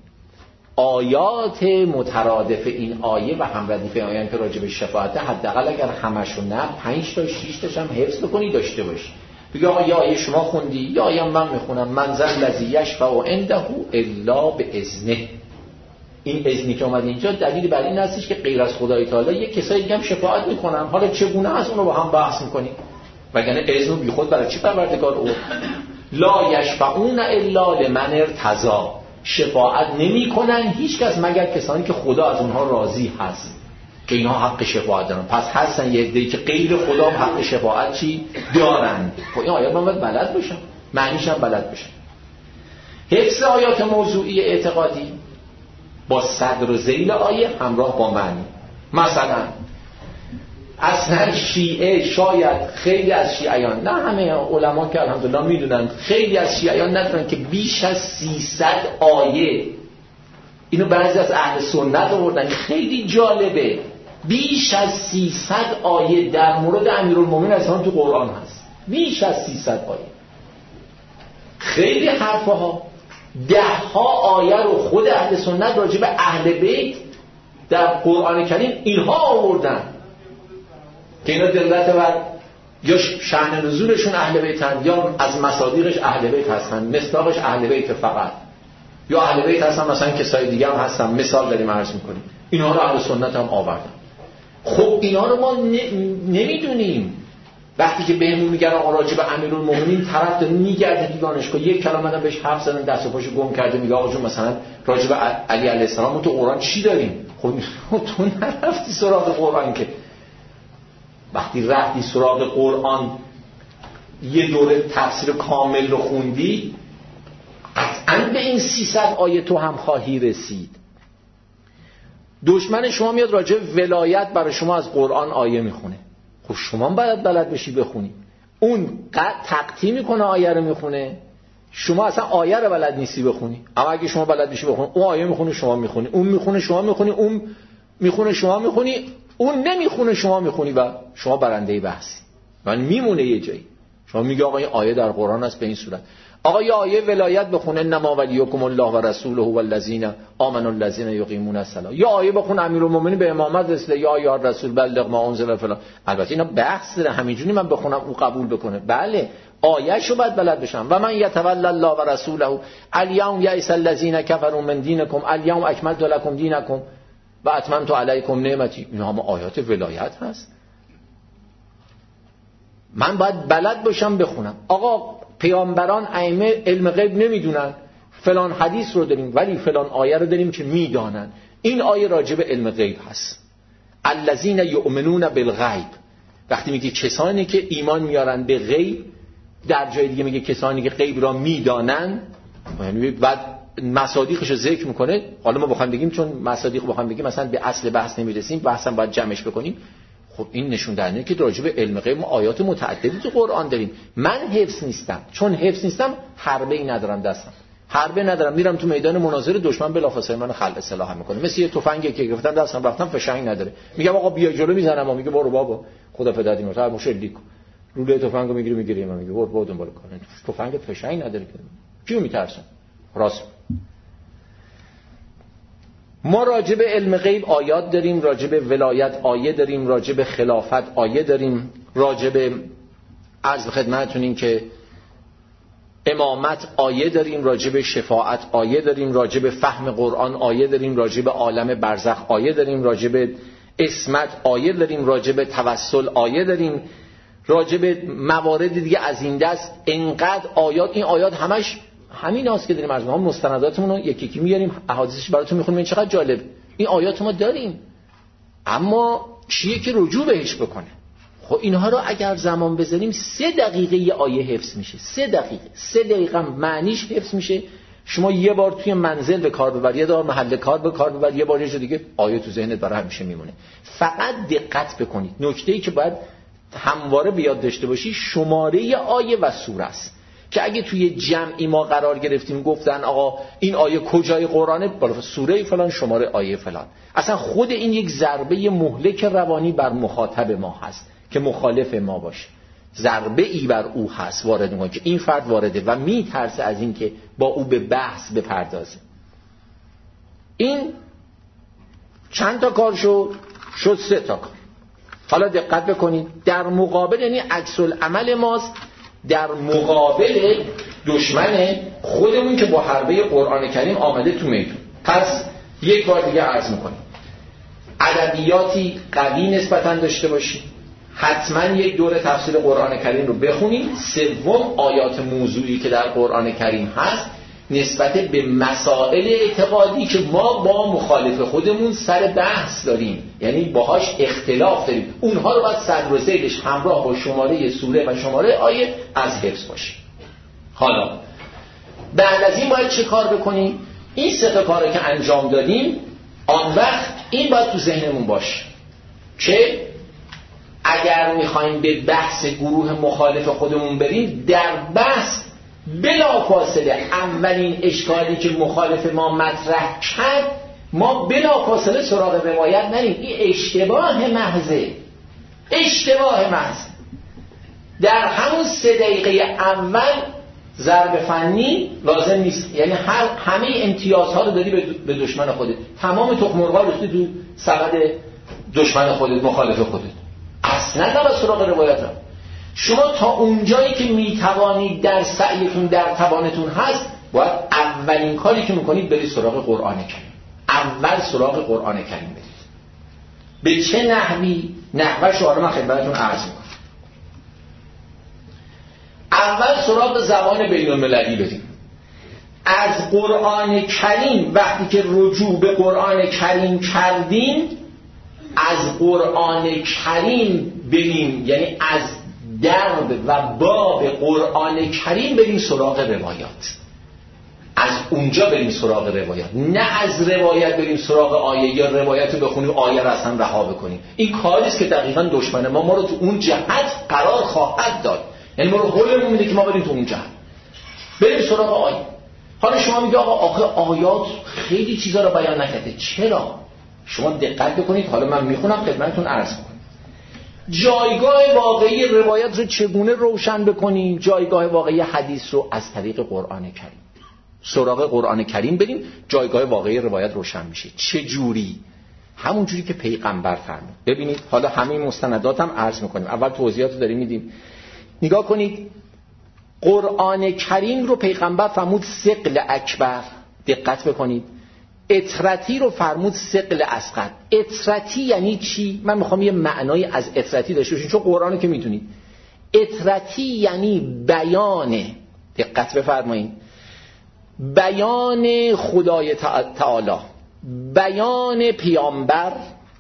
آیات مترادف این آیه و هم ردیف آیه که راجع به شفاعت، حداقل اگر همشون نه 5 تا 6 تاش هم حفظ بکنی داشته باشی. بگی آقا یا آیه شما خوندی یا آیه من میخونم، من ذا الذی یشفع عنده الا باذنه. این اذنی که اومد اینجا دلیل بر این هستش که غیر از خدای تعالی یک کسایی دیگه هم شفاعت میکنن. حالا چگونه از اون رو با هم بحث میکنیم، وگرنه اذن بی خود برای چی پروردگار او لا یشفعون الا لمن ارتضی، شفاعت نمیکنن هیچ کس مگر کسانی که خدا از اونها راضی هست که اینها حق شفاعت دارن. پس هستن یه عده‌ای که غیر خدا هم حق شفاعت چی دارن. خب این آیات من باید بلد باشم، معنیش هم بلد باشم. حفظ آیات موضوعی اعتقادی با صدر و ذیل آیه همراه با معنی. مثلا اصلا شیعه، شاید خیلی از شیعیان، نه همه علما که الحمدلله میدونن، خیلی از شیعیان ندونن که بیش از 300 آیه، اینو بعضی از اهل سنت آوردن، خیلی جالبه، بیش از 300 آیه در مورد امیرالمومنین اصلا تو قرآن هست. بیش از 300 آیه، خیلی حرفها. 10 آیه رو خود اهل سنت راجع به اهل بیت در قرآن کریم اینها آوردن که اینا دلالت بر یا شأن نزولشون اهل بیتن یا از مصادیقش اهل بیت هستن، مصداقش اهل بیت فقط، یا اهل بیت هستن مثلا کسای دیگه هم هستن. مثال داریم عرض میکنیم، اینا رو اهل سنت هم آوردن. خب اینا رو ما نمیدونیم. وقتی که بهمون میگن آقا راجع به امیرالمومنین طرف داره میگرده تو دانشگاه، یک کلمه هم بهش حرف زدن دست و پاشو گم کرده، میگه آقا جون مثلا راجع به علی علیه السلام تو قرآن چی داریم؟ خب تو نرفتی سراغ قرآن که. وقتی رفتی سراغ قرآن یه دوره تفسیر کامل رو خوندی، قطعاً به این 300 آیه تو هم خواهی رسید. دشمن شما میاد راجع ولایت برای شما از قرآن آیه میخونه، خب شما باید بلد بشی بخونی. اون تقطیع میکنه آیه رو میخونه، شما اصلا آیه رو بلد نیستی بخونی. اما اگه شما بلد بشی بخونی، اون آیه میخونه شما میخونی، اون میخونه شما میخونی، اون میخونه شما میخونی، اون نمیخونه شما میخونی و شما برنده بحثی. من میمونه یه جایی شما میگه آقا این آیه در قرآن است به این صورت. آقا یه آیه ولایت بخونه، انما ولیکم الله و رسوله والذین آمنوا الذین یقیمون الصلاة. یا آیه بخونه امیرالمومنین به امامت رسیده، یا یا رسول بلغ ما انزل فلان. البته اینا بحث داره، همینجوری من بخونم او قبول بکنه. بله آیه‌شو باید بلد بشم. و من یتولی الله و رسوله الیوم یئس الذین کفروا من دینکم الیوم اکملت لکم دینکم و اتممت علیکم نعمتی. اینا هم آیات ولایت هست. من باید بلد باشم بخونم. آقا پیامبران ائمه علم غیب نمیدونن، فلان حدیث رو داریم ولی فلان آیه رو داریم که میدانن. این آیه راجع به علم غیب هست. الذین یؤمنون بالغیب، وقتی میگه کسانی که ایمان میارن به غیب، در جای دیگه میگه کسانی که غیب را میدانن، یعنی بعد مصادیقش رو ذکر میکنه. حالا ما بخوایم بگیم چون مصادیق بخوایم بگیم مثلا به اصل بحث نمیرسیم، بحثم باید جمعش بکنیم. خب این نشون دهنده که راجع به علم غیب ما آیات متعددی تو قرآن داریم. من حفظ نیستم، چون حفظ نیستم حربه‌ای ندارم دستم، حربه ندارم، میرم تو میدان مناظره، دشمن بلافاصله من خلع سلاح میکنه. مثل یه تفنگی که گرفتم دستم رفتم فشنگ نداره، میگم آقا بیا جلو میزنم، میگه برو بابا خدا فدات اینو تا مشلی کو روله تفنگو میگیره من میگه برو دنبال کن، تفنگ فشنگ نداره که کیو میترسن. راست ما راجع به علم غیب آیات داریم، راجع به ولایت آیه داریم، راجع به خلافت آیه داریم، راجع به عرض خدمتتون این که امامت آیه داریم، راجع به شفاعت آیه داریم، راجع به فهم قرآن آیه داریم، راجع به عالم برزخ آیه داریم، راجع به اسمت آیه داریم، راجع به توسل آیه داریم، راجع به موارد دیگه از این دست. انقدر آیات، این آیات همش همین هاست که داریم از ما مستنداتمون رو یکی یکی میاریم، احادیثش براتون میخونیم. این چقدر جالب، این آیات ما داریم، اما چیه که رجوع بهش بکنه؟ خب اینها رو اگر زمان بذاریم 3 دقیقه یه آیه حفظ میشه. 3 دقیقه معنیش حفظ میشه. شما یه بار توی منزل به کار ببر، یه بار محل کار به کار ببر، یه بار یه جا دیگه آیه تو ذهنت برای همیشه میمونه. فقط دقت بکنید. نکته‌ای که باید همواره به یاد داشته باشی شماره آیه و سوره است، که اگه توی جمعی ما قرار گرفتیم گفتن آقا این آیه کجای قرآنه، بالا سوره فلان شماره آیه فلان، اصلا خود این یک ضربه مهلک روانی بر مخاطب ما هست که مخالف ما باشه. ضربه ای بر او هست وارد میکنه که این فرد وارده و میترسه از این که با او به بحث بپردازه. این چند تا کار شد 3 تا کار. حالا دقت بکنید، در مقابل، یعنی عکس العمل ماست در مقابل دشمن خودمون که با حربه قرآن کریم آمده تو میدون. پس یک بار دیگه عرض میکنیم ادبیاتی قوی نسبتاً داشته باشید، حتما یک دوره تفسیر قرآن کریم رو بخونید. 3 آیات موضوعی که در قرآن کریم هست نسبت به مسائل اعتقادی که ما با مخالف خودمون سر بحث داریم، یعنی باهاش اختلاف داریم، اونها رو باید صدر و ذیلش همراه با شماره سوره و شماره آیه از حفظ باشه. حالا بعد از این باید چه کار بکنیم؟ این 3 تا کاری که انجام دادیم، آن وقت این باید تو ذهنمون باشه که اگر میخوایم به بحث گروه مخالف خودمون بریم، در بحث بلافاصله اولین اشکالی که مخالف ما مطرح کرد ما بلافاصله سراغ روایت نریم. این اشتباه محض. در همون 3 دقیقه اول ضرب فنی لازم نیست، یعنی همه امتیازها رو داری به دشمن خودت، تمام تخم مرغا رو تو سبد دشمن خودت، مخالف خودت. اصلا نباید سراغ روایت هم. شما تا اونجایی که میتوانید در سعیتون در توانتون هست باید اولین کاری که میکنید برید سراغ قرآن کریم. اول سراغ قرآن کریم برید. به چه نحوی؟ نحوش رو من خدمتتون عرض میکنم. اول سراغ زبان بین المللی برید. از قرآن کریم وقتی که رجوع به قرآن کریم کردین، از قرآن کریم بریم، یعنی از درب و باب قرآن کریم بریم سراغ روایات. از اونجا بریم سراغ روایات، نه از روایت بریم سراغ آیه یا روایت رو بخونیم آیه رو اصلا رها بکنیم. این کاریست که دقیقاً دشمن ما رو تو اون جهت قرار خواهد داد، یعنی ما رو هولمون میده که ما بریم تو اون جهت، بریم سراغ آیه. حالا شما میگه آقا آیات خیلی چیزا رو بیان نکرده. چرا؟ شما دقت بکنید، حالا من میخونم خدمتتون عرض میکنم. جایگاه واقعی روایت رو چگونه روشن بکنیم؟ جایگاه واقعی حدیث رو از طریق قرآن کریم. سراغ قرآن کریم بریم، جایگاه واقعی روایت روشن میشه. چه جوری؟ همون جوری که پیغمبر فرمود. ببینید حالا همه مستندات هم عرض میکنیم، اول توضیحات رو داریم میدیم. نگاه کنید، قرآن کریم رو پیغمبر فرمود ثقل اکبر. دقت بکنید، اطرتی رو فرمود ثقل اصغر. اطرتی یعنی چی؟ من میخوام یه معنای از اطرتی داشته باشین، چون قرآنو که میدونید. اطرتی یعنی بیان، دقت بفرمایید، بیان خدای تعالی، بیان پیامبر،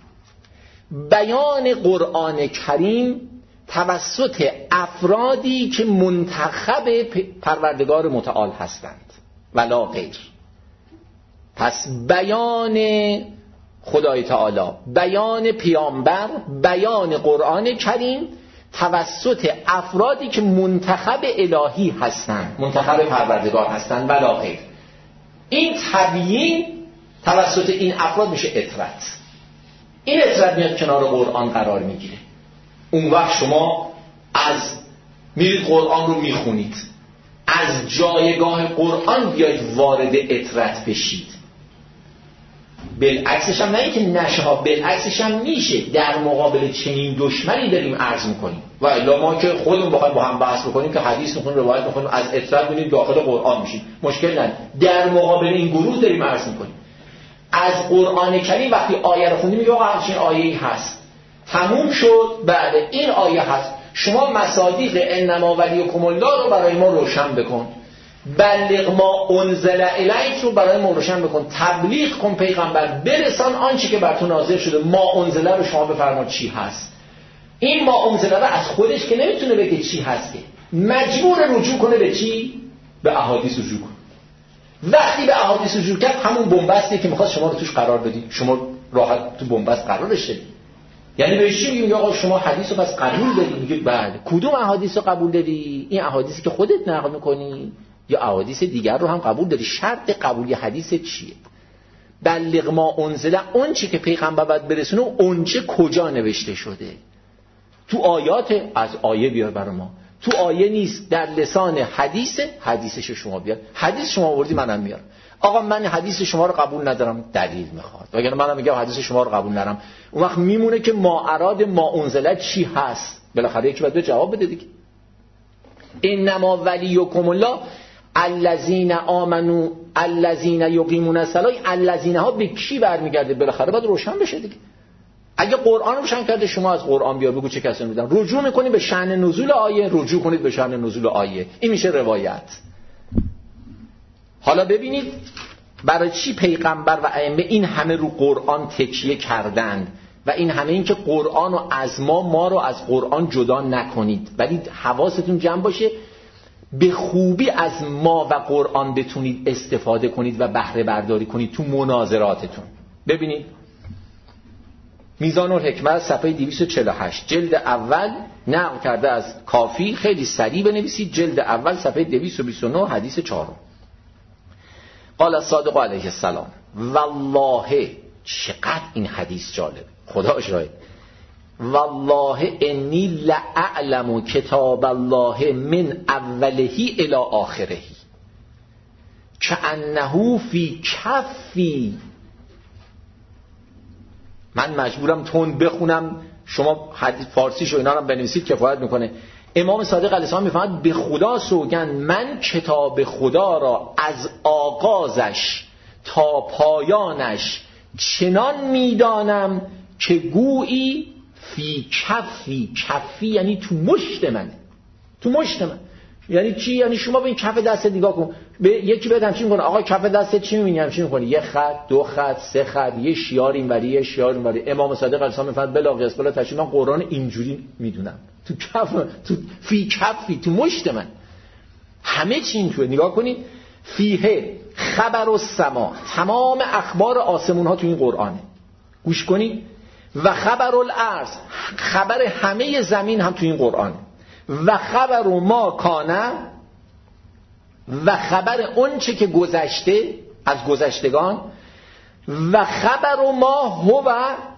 بیان قرآن کریم توسط افرادی که منتخب پروردگار متعال هستند ولا غیر. پس بیان خدای تعالی، بیان پیامبر، بیان قرآن کریم توسط افرادی که منتخب الهی هستند، منتخب پروردگار هستند ولا غیر. این تبیین توسط این افراد میشه اطرت. این اطرت میاد کنار قرآن قرار میگیره. اون وقت شما از میرید قرآن رو میخونید، از جایگاه قرآن بیاید وارد اطرت بشید. بالعکسش هم نه که نشه ها، بالعکسش هم میشه. در مقابل چنین دشمنی داریم عرض میکنیم و الا ما که خودمون بخوایم با هم بحث بکنیم که حدیث میخونیم، روایت میخونیم، از اطرت میریم داخل قرآن میشیم، مشکل نداره. در مقابل این گروه داریم عرض میکنیم. از قرآن کریم وقتی آیه رو خوندیم میگه آقا همچین آیه‌ای هست، تموم شد، بعد این آیه هست، شما مصادیق انما ولیکم الله رو برای ما روشن بکن، بلغ ما انزل الیک رو برای ما روشن بکن، تبلیغ کن پیغمبر، برسان آنچه که بر تو نازل شده. ما انزل رو شما بفرما چی هست. این ما انزل رو از خودش که نمیتونه بگه چی هست، که مجبور رجوع کنه به چی؟ به احادیث رجوع کنه. وقتی به احادیث رجوع کرد، همون بنبستی که میخواست شما رو توش قرار بدید، شما راحت تو بنبست قرارش بدید. یعنی به چی میگیم؟ آقا شما حدیث رو پس قبول داری؟ میگه بله. کدوم احادیث رو قبول داری؟ این احادیثی که خودت نقل میکنی یا احادیث دیگر رو هم قبول داری؟ شرط قبولی حدیث چیه؟ بلغ ما انزل، اون چی که پیغمبر باید برسونه، اون چه کجا نوشته شده. تو آیات از آیه بیار برای ما، تو آیه نیست، در لسان حدیثش شما بیار. حدیث شما آوردی منم میارم. آقا من حدیث شما رو قبول ندارم، دلیل میخواد. وگرنه منم میگم حدیث شما رو قبول ندارم. اون وقت میمونه که ما اراد ما انزله چی هست؟ بالاخره یکی باید جواب بده دیگه. انما ولیکم الله الذین آمنوا الذین یقیمون الصلاة. الذین ها به کی برمیگرده؟ بالاخره باید روشن بشه دیگه. اگه قرآن رو روشن کرده شما از قرآن بیار بگو چه کسی میدن. رجوع میکنید به شأن نزول آیه، رجوع کنید به شأن نزول آیه. این میشه روایت. حالا ببینید برای چی پیغمبر و ائمه این همه رو قرآن تکیه کردند و این همه این که قرآن رو از ما رو از قرآن جدا نکنید، ولی حواستون جمع باشه به خوبی از ما و قرآن بتونید استفاده کنید و بهره برداری کنید تو مناظراتتون. ببینید میزان الحکمت صفحه 248 جلد اول نقل کرده از کافی، خیلی سریع بنویسید. جلد اول صفحه 229 حدیث 4. قال الصادق علیه السلام والله، چقدر این حدیث جالب، خدا شاهد، والله انی لأعلم کتاب الله من اوله الی آخره کأنه فی کفی. من مجبورم تون بخونم، شما حدیث فارسیشو اینا رو بنویسید کفایت میکنه. امام صادق علیه السلام میفرماید به خدا سوگند من کتاب خدا را از آغازش تا پایانش چنان میدانم که گویی فی کفی. کفی یعنی تو مشت من. تو مشت من یعنی چی؟ یعنی شما به این کف دست نگاه کن، به یکی بهت همچین کنه آقا کف دست چی می‌بینی؟ همچین می‌کنی، یه خط، دو خط، سه خط، یه شیار اینوری، یه شیار اونوری. امام صادق علیه السلام می‌فرماید بلا قیاس بلا تشبیه، من قرآن اینجوری میدونم، تو کف، تو فی کفی، تو مشت من. همه چی این توه. نگاه کنید فیه خبر السما، تمام اخبار آسمون ها تو این قرآنه. گوش کنید. و خبر الارض، خبر همه زمین هم تو این قرآنه. و خبر ما کانه، و خبر اون چه که گذشته از گذشتگان. و خبر ما هو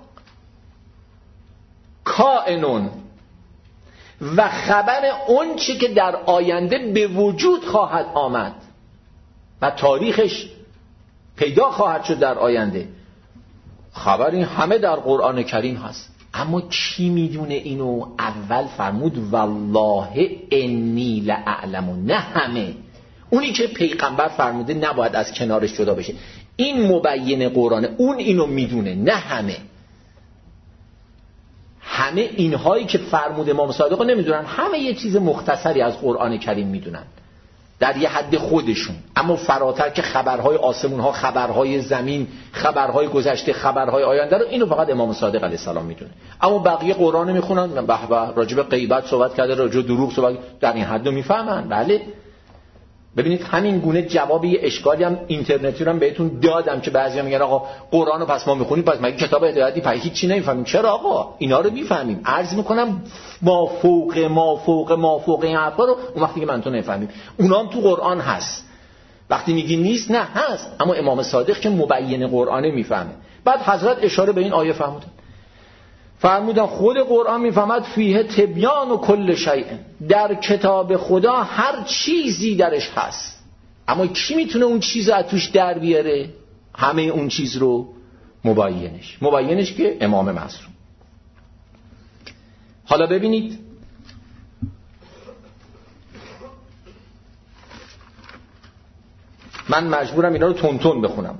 کائنون، و خبر اون چه که در آینده به وجود خواهد آمد و تاریخش پیدا خواهد شد در آینده. خبر این همه در قرآن کریم هست. اما کی میدونه اینو؟ اول فرمود والله انی لأعلم، نه همه. اونی که پیغمبر فرموده نباید از کنارش جدا بشه. این مبین قرآنه، اون اینو میدونه، نه همه. همه اینهایی که فرمود امام صادق نمیدونن، همه یه چیز مختصری از قرآن کریم میدونن در یه حد خودشون. اما فراتر که خبرهای آسمون ها، خبرهای زمین، خبرهای گذشته، خبرهای آینده رو، اینو فقط امام صادق علیه السلام میدونه. اما بقیه قرآن میخونن، به به راجع به غیبت صحبت کرده، راجع به دروغ صحبت، در این حد رو میفهمن. بله ببینید همین گونه جواب یه اشکالی هم اینترنتی رو هم بهتون دادم که بعضیا میگن آقا قرآن رو پس ما میخونیم، پس مگه کتاب هدایتی پس هیچ چی نمیفهمیم؟ چرا آقا اینا رو میفهمیم. عرض میکنم ما فوق این حرفا رو اون وقتی که من تو نمیفهمیم، اونا هم تو قرآن هست. وقتی میگی نیست، نه هست. اما امام صادق که مبین قرآنه میفهمه. بعد حضرت اشاره به این آیه فرمودن خود قرآن میفهمد فیه تبیان و کل شیء، در کتاب خدا هر چیزی درش هست. اما کی میتونه اون چیز رو از توش در بیاره؟ همه اون چیز رو مبینش که امام معصوم. حالا ببینید من مجبورم اینا رو تون بخونم.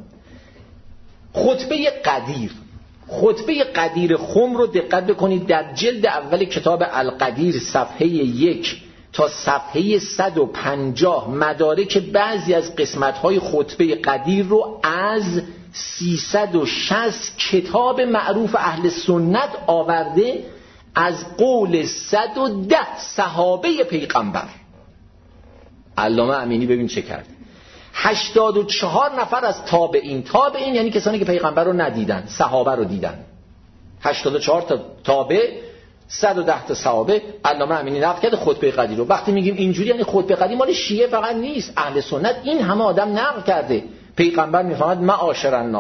خطبه قدیر خم رو دقت بکنید، در جلد اول کتاب القدیر صفحه 1 تا صفحه 150 مدارک بعضی از قسمت‌های خطبه قدیر رو از 360 کتاب معروف اهل سنت آورده از قول 110 صحابه پیغمبر. علامه امینی ببین چه کرده. 84 نفر از تابعین یعنی کسانی که پیغمبر رو ندیدن، صحابه رو دیدن. 84 تا تابع، 110 تا صحابه. علامه امینی نقل کرده خطبه قدیر رو. وقتی میگیم اینجوری یعنی خطبه قدیر مال شیعه فقط نیست، اهل سنت این همه آدم نقل کرده. پیغمبر میفهمد معاشر الناس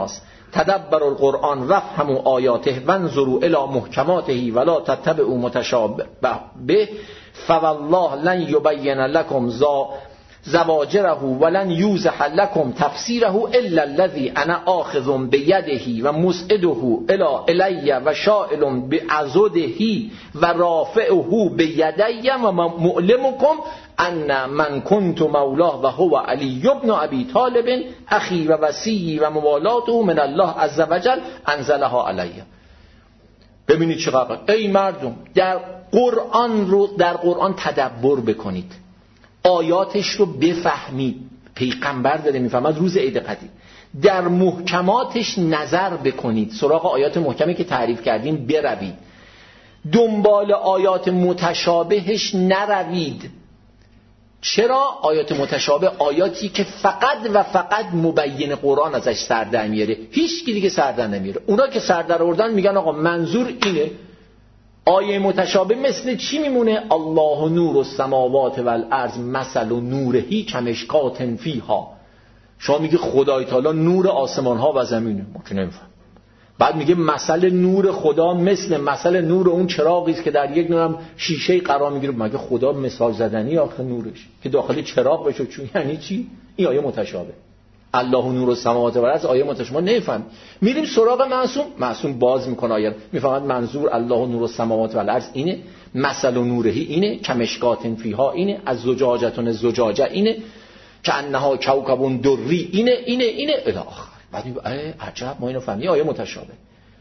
تدبروا القرآن وافهموا آیاته وانظروا الی محکماته ولا تتبعوا متشابه به فوالله لن یبین لكم زواجره ولن یوضح لكم تفسیره الا الذي انا آخذ بیده و مسعده الی و شائل بعضده و رافعه بیدی و معلمکم ان من كنت مولاه و هو علی ابن ابی طالب اخی و وصی و موالاته من الله عز وجل انزلها علی. ببینید چقدر ای مردم در قرآن تدبر بکنید، آیاتش رو بفهمید. پیغمبر داره میفهمد روز عید قدیر. در محکماتش نظر بکنید، سراغ آیات محکمی که تعریف کردیم بروید، دنبال آیات متشابهش نروید. چرا؟ آیات متشابه آیاتی که فقط و فقط مبین قرآن ازش سر در میاره، هیچ کی دیگه سر در نمیاره. اونا که سر در آوردن میگن آقا منظور اینه. آیه متشابه مثل چی میمونه؟ الله نور السماوات والارض مثل نورهی کمشکات فیها. شما میگه خدای تعالی نور آسمان ها و زمینه، ما که نمیفهم. بعد میگه مثل نور خدا مثل نور اون چراغی است که در یک نورم شیشه قرار میگیره. مگه خدا مثال زدنی آخه نورش که داخل چراغ بشه؟ چون یعنی چی؟ این آیه متشابه. الله نور السماوات والارض آیه متشابه نمیفهم. میریم سراغ معصوم باز میکنه آیه، میفهمد منظور الله نور السماوات والارض اینه، مثل نورهی اینه، کمشکات فیها اینه، از زجاجتون زجاجه اینه، که انها کوكب دری اینه الی آخر. بعد میگه عجب ما اینو فهمیدیم، آیه متشابه.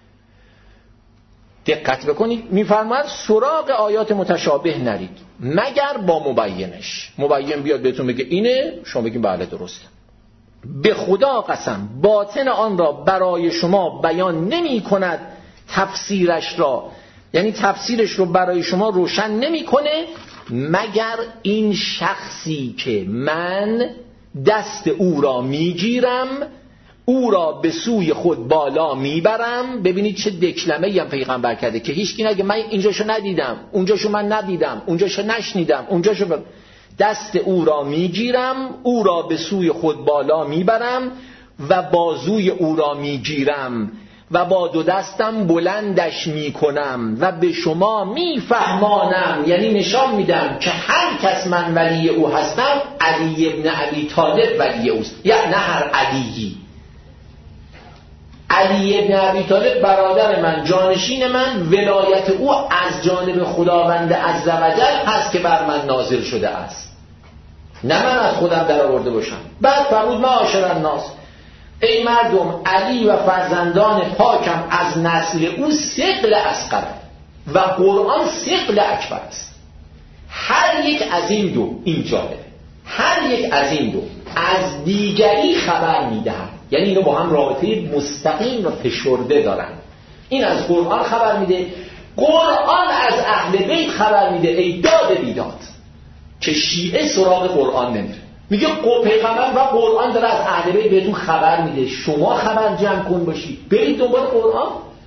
دقت بکنید، میفرماید سراغ آیات متشابه نرید مگر با مبینش. مبین بیاد بهتون بگه اینه، شما بگید بله درسته. به خدا قسم باطن آن را برای شما بیان نمی کند، تفسیرش را، یعنی تفسیرش رو برای شما روشن نمی کنه مگر این شخصی که من دست او را میگیرم، او را به سوی خود بالا میبرم. ببینید چه دکلمه‌ای هم پیغمبر کرده که هیچ کی نگه من اینجاشو ندیدم، اونجاشو من ندیدم، اونجاشو نشنیدم، دست او را میگیرم، او را به سوی خود بالا میبرم و بازوی او را میگیرم و با دو دستم بلندش میکنم و به شما میفهمانم، یعنی نشان میدم که هر کس من ولی او هستم، علی ابن ابی طالب ولی اوست، یعنی نه هر علیی. علی ابن ابی طالب برادر من، جانشین من، ولایت او از جانب خداوند عزوجل هست که بر من نازل شده است، نه من از خودم در آورده باشم. بعد فرمود معاشر الناس، ای مردم، علی و فرزندان پاکم از نسل او ثقل اصغر و قرآن ثقل اکبر است. هر یک از این دو، این جالبه، هر یک از این دو از دیگری خبر میدهند، یعنی اینو با هم رابطه مستقیم و فشرده دارن. این از قرآن خبر میده، قرآن از اهل بیت خبر میده. ای داد بیداد که شیعه سراغ قرآن نمیره، میگه پیغمبر و قرآن داره از اهل بیت بهتون خبر میده، شما خبر جمع کن باشید، برید دنبال قرآن.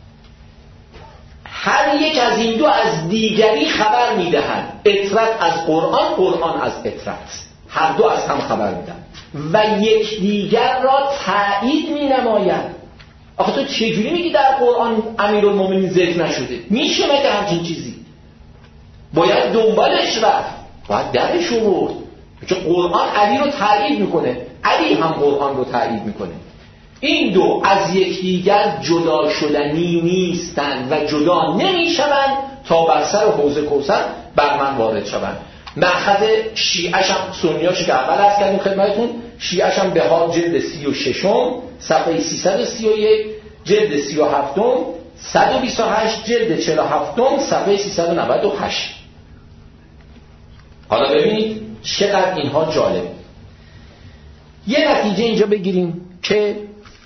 هر یک از این دو از دیگری خبر میدهند، اطرت از قرآن، قرآن از اطرت، هر دو از هم خبر میدن و یک دیگر را تایید مینمایند. آخه تو چجوری میگی در قرآن امیرالمومنین ذکر نشده؟ میشه مگه همچین چیزی؟ باید دنبالش رفت، باید درش آورد، چون قرآن علی رو تایید میکنه، علی هم قرآن رو تایید میکنه. این دو از یکدیگر جدا شدنی نیستند و جدا نمیشوند تا بر سر حوض کوثر بر من وارد شوند. مأخذ شیعش هم سنیاش که اول عرض کردیم خدمتتون، شیعش هم بهار جلد 36 صفحه 331، جلد 37 128، جلد 47 صفحه 398. حالا ببینید چقدر اینها جالب. یه نتیجه اینجا بگیریم که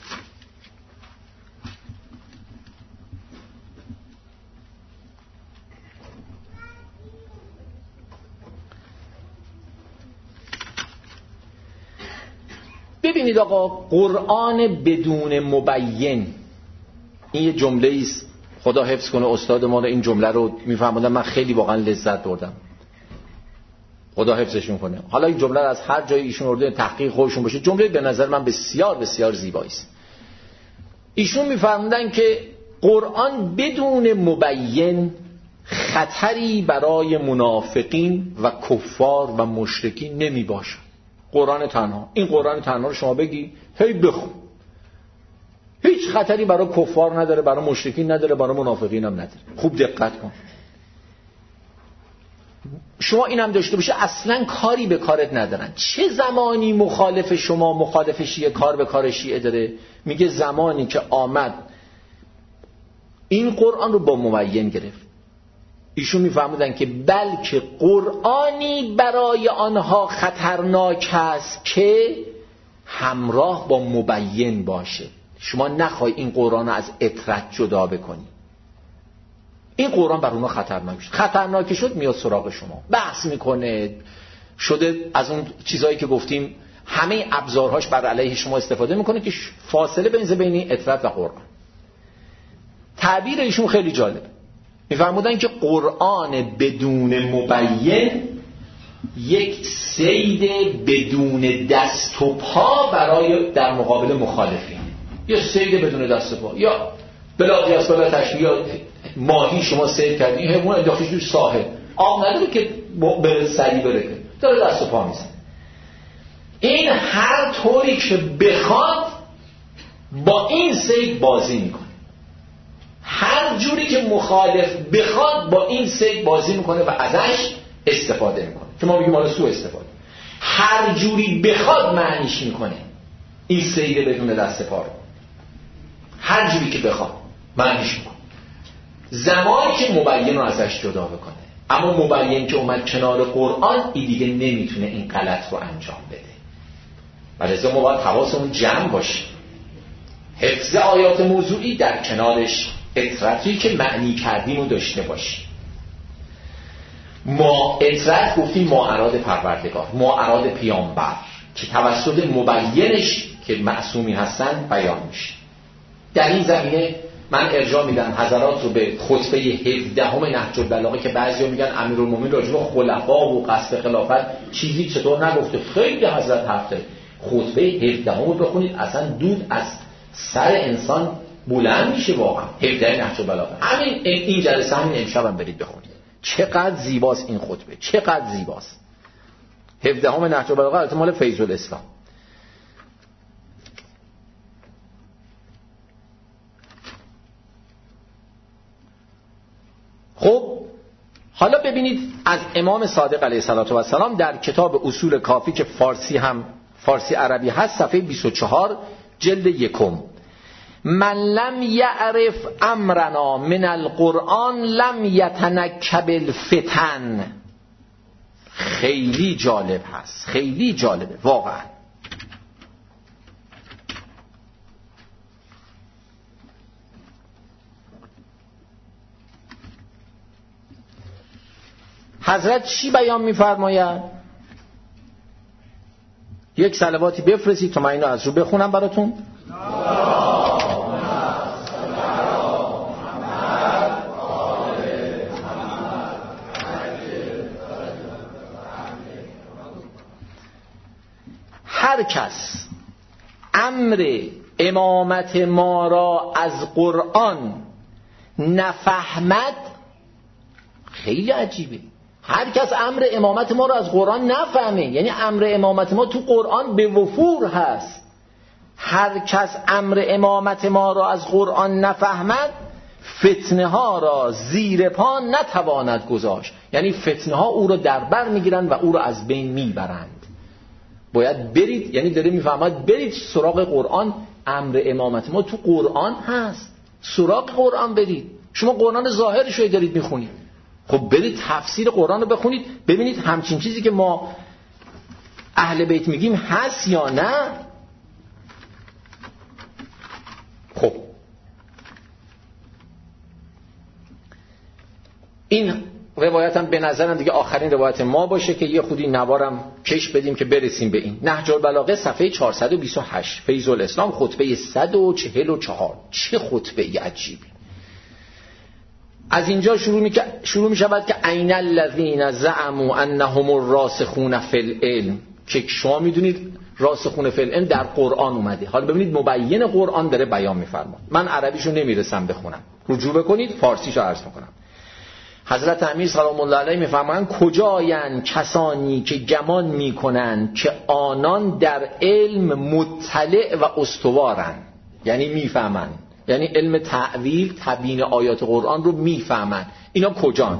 ببینید آقا، قرآن بدون مبین، این یه جمله است، خدا حفظ کنه استاد ما این جمله رو میفهموندن، من خیلی واقعا لذت بردم، خدا حفظشون کنه. حالا این جمله رو از هر جای ایشون ارده تحقیق خودشون باشه، جمله به نظر من بسیار بسیار زیبایی است. ایشون میفرمودن که قرآن بدون مبین خطری برای منافقین و کفار و مشرکین نمی باشد. قرآن تنها، این قرآن تنها رو شما بگی هی بخون، هیچ خطری برای کفار نداره، برای مشرکین نداره، برای منافقین هم نداره. خوب دقت کن. شما این هم داشته باشه اصلا کاری به کارت ندارن. چه زمانی مخالف شما، مخالف شیعه کار به کار شیعه داره؟ میگه زمانی که آمد این قرآن رو با مبین گرفت. ایشون میفهمودن که بلکه قرآنی برای آنها خطرناک است که همراه با مبین باشه. شما نخوای این قرآن رو از اطرت جدا بکنی. این قرآن بر اونها خطرناک شد. خطرناک شد میاد سراغ شما، بحث میکنه، شده از اون چیزایی که گفتیم همه ابزارهاش بر علیه شما استفاده میکنه که فاصله بین اطرت و قرآن. تعبیر ایشون خیلی جالب. میفرمودن که قرآن بدون مبین یک صید بدون دست و پا برای در مقابل مخالفین. یا صید بدون دست و پا، یا بلا قیاس بلا تشبیه، یا ماهی شما صید کردین، حیوان انداختیش توی ساحل، آب نداره که به سری بره، داره دست و پا میزنه. این هر طوری که بخواد با این صید بازی میکنه، هر جوری که مخالف بخواد با این صید بازی میکنه و ازش استفاده میکنه، که ما میگیم حالا سوء استفاده. هر جوری بخواد معنیش میکنه این صید بدون دست پا رو، هر جوری که بخواد معنیش میکنه، زمانی که مبین رو ازش جدا بکنه. اما مبین که اومد کنار قرآن، این دیگه نمیتونه این غلط رو انجام بده. ولذا ما باید حواسمون جمع باشه. حفظ آیات موضوعی در کنارش اطرتی که معنی کردیم رو داشته باشیم. ما اطرت گفتیم ما اراد پروردگار، ما اراد پیامبر که توسط مبینش که معصومی هستن بیان میشه. در این زمینه من ارجاع میدم حضرات رو به خطبه 17 نهج البلاغه که بعضیا میگن امیرالمومنین راجع به خلفا و قصد خلافت چیزی چطور نگفته. خیلی حضرت حرف داره. خطبه 17 رو بخونید، اصلا دود از سر انسان بلند میشه. واقعا 17 نهج البلاغه، همین این جلسه همین امشب هم برید بخونید. چقدر زیباست این خطبه، چقدر زیباست. 17 نهج البلاغه البته مال فیض الاسلام. خب حالا ببینید از امام صادق علیه السلام در کتاب اصول کافی که فارسی عربی هست، صفحه 24 جلد 1: من لم یعرف امرنا من القرآن لم یتنکب الفتن. خیلی جالب هست، خیلی جالبه واقعا. حضرت چی بیان می‌فرماید؟ یک صلواتی بفرستید تا من اینو از رو بخونم براتون. هر کس امر امامت ما را از قرآن نفهمد، خیلی عجیبه، هر کس امر امامت ما رو از قرآن نفهمه، یعنی امر امامت ما تو قرآن به وفور هست. هر کس امر امامت ما رو از قرآن نفهمد، فتنه ها را زیر پا نتواند گذاشت. یعنی فتنه ها او رو در بر میگیرن و او رو از بین میبرند. باید برید، یعنی داره میفهمد برید سراغ قرآن. امر امامت ما تو قرآن هست، سراغ قرآن برید. شما قرآن ظاهرش رو دارید میخونید، خب برید تفسیر قرآن رو بخونید، ببینید همچین چیزی که ما اهل بیت میگیم هست یا نه. خب این روایت هم به نظرم دیگه آخرین روایت ما باشه که یه خودی نوارم کش بدیم که برسیم به این. نهج البلاغه صفحه 428 فیض الاسلام خطبه 144. چه خطبه عجیبی. از اینجا شروع می شود که این الذین زعموا انهم الراسخون فی العلم. که شما میدونید راسخون فی العلم در قرآن اومده. حالا ببینید مبین قرآن داره بیان میفرماد. من عربیشو نمیرسم بخونم، رجوع بکنید فارسیشو عرض میکنم. حضرت امیر سلام الله علیه میفرمایند کجایند کسانی که گمان میکنند که آنان در علم مطلع و استوارند، یعنی میفهمند، یعنی علم تأویل تبیین آیات قرآن رو میفهمند. اینا کجان؟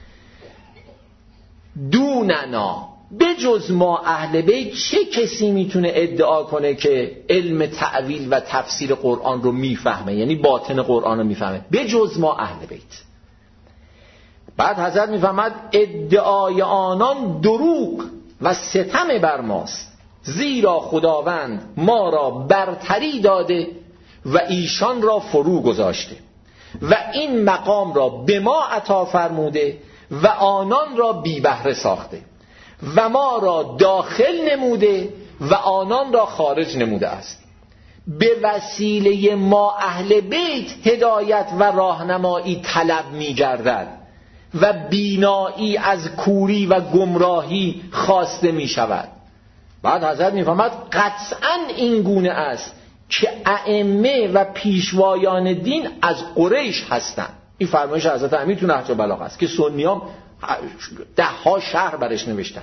دوننا، بجز ما اهل بیت چه کسی میتونه ادعا کنه که علم تأویل و تفسیر قرآن رو میفهمه، یعنی باطن قرآن رو میفهمه، بجز ما اهل بیت. بعد حضرت میفهمد ادعای آنان دروغ و ستم بر ماست، زیرا خداوند ما را برتری داده و ایشان را فرو گذاشته و این مقام را به ما عطا فرموده و آنان را بی بهره ساخته و ما را داخل نموده و آنان را خارج نموده است. به وسیله ما اهل بیت هدایت و راهنمایی طلب می گردد و بینایی از کوری و گمراهی خواسته می شود. بعد حضرت می فرماید قطعاً این گونه است که ائمه و پیشوایان دین از قریش هستند. این فرمایش حضرت امیر تو نهج البلاغه است که سنیام ده ها شرح برش نوشتن.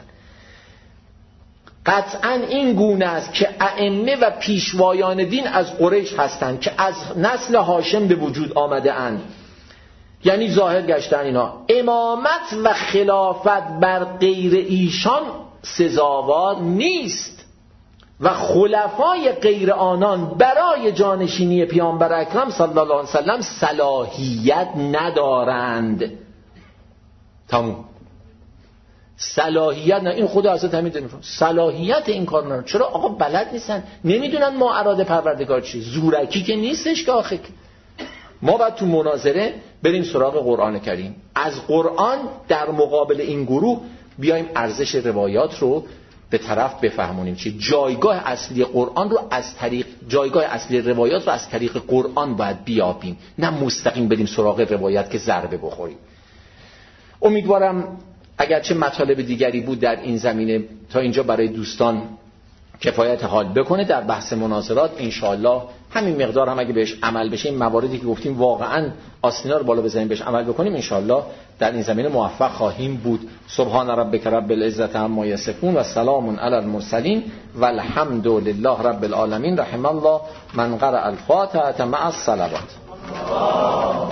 قطعاً این گونه است که ائمه و پیشوایان دین از قریش هستند که از نسل هاشم به وجود آمده اند، یعنی ظاهر گشتن اینا. امامت و خلافت بر غیر ایشان سزاوار نیست و خلفای غیر آنان برای جانشینی پیامبر اکرم صلی الله علیه وسلم صلاحیت ندارند. تموم. صلاحیت نه، این خود حضرت همین داره میفرماید صلاحیت این کار ندارن. چرا؟ آقا بلد نیستن، نمیدونن ما اراده پروردگار چیه. زورکی که نیستش که آخه ما باید تو مناظره بریم سراغ قرآن کریم، از قرآن در مقابل این گروه بیایم ارزش روایات رو به طرف بفهمونیم، چه جایگاه اصلی قرآن رو از طریق جایگاه اصلی روایات رو از طریق قرآن باید بیابیم، نه مستقیم بریم سراغ روایت که ضربه بخوریم. امیدوارم اگرچه مطالب دیگری بود در این زمینه تا اینجا برای دوستان کفایت حال بکنه. در بحث مناظرات انشاءالله همین مقدار هم اگه بهش عمل بشه، این مواردی که گفتیم واقعا آستینا رو بالا بزنیم بهش عمل بکنیم، انشاءالله در این زمینه موفق خواهیم بود. سبحان ربک رب العزة عما یصفون و سلام علی المرسلین و الحمد لله رب العالمین. رحم الله من قرأ الفاتحة مع الصلوات.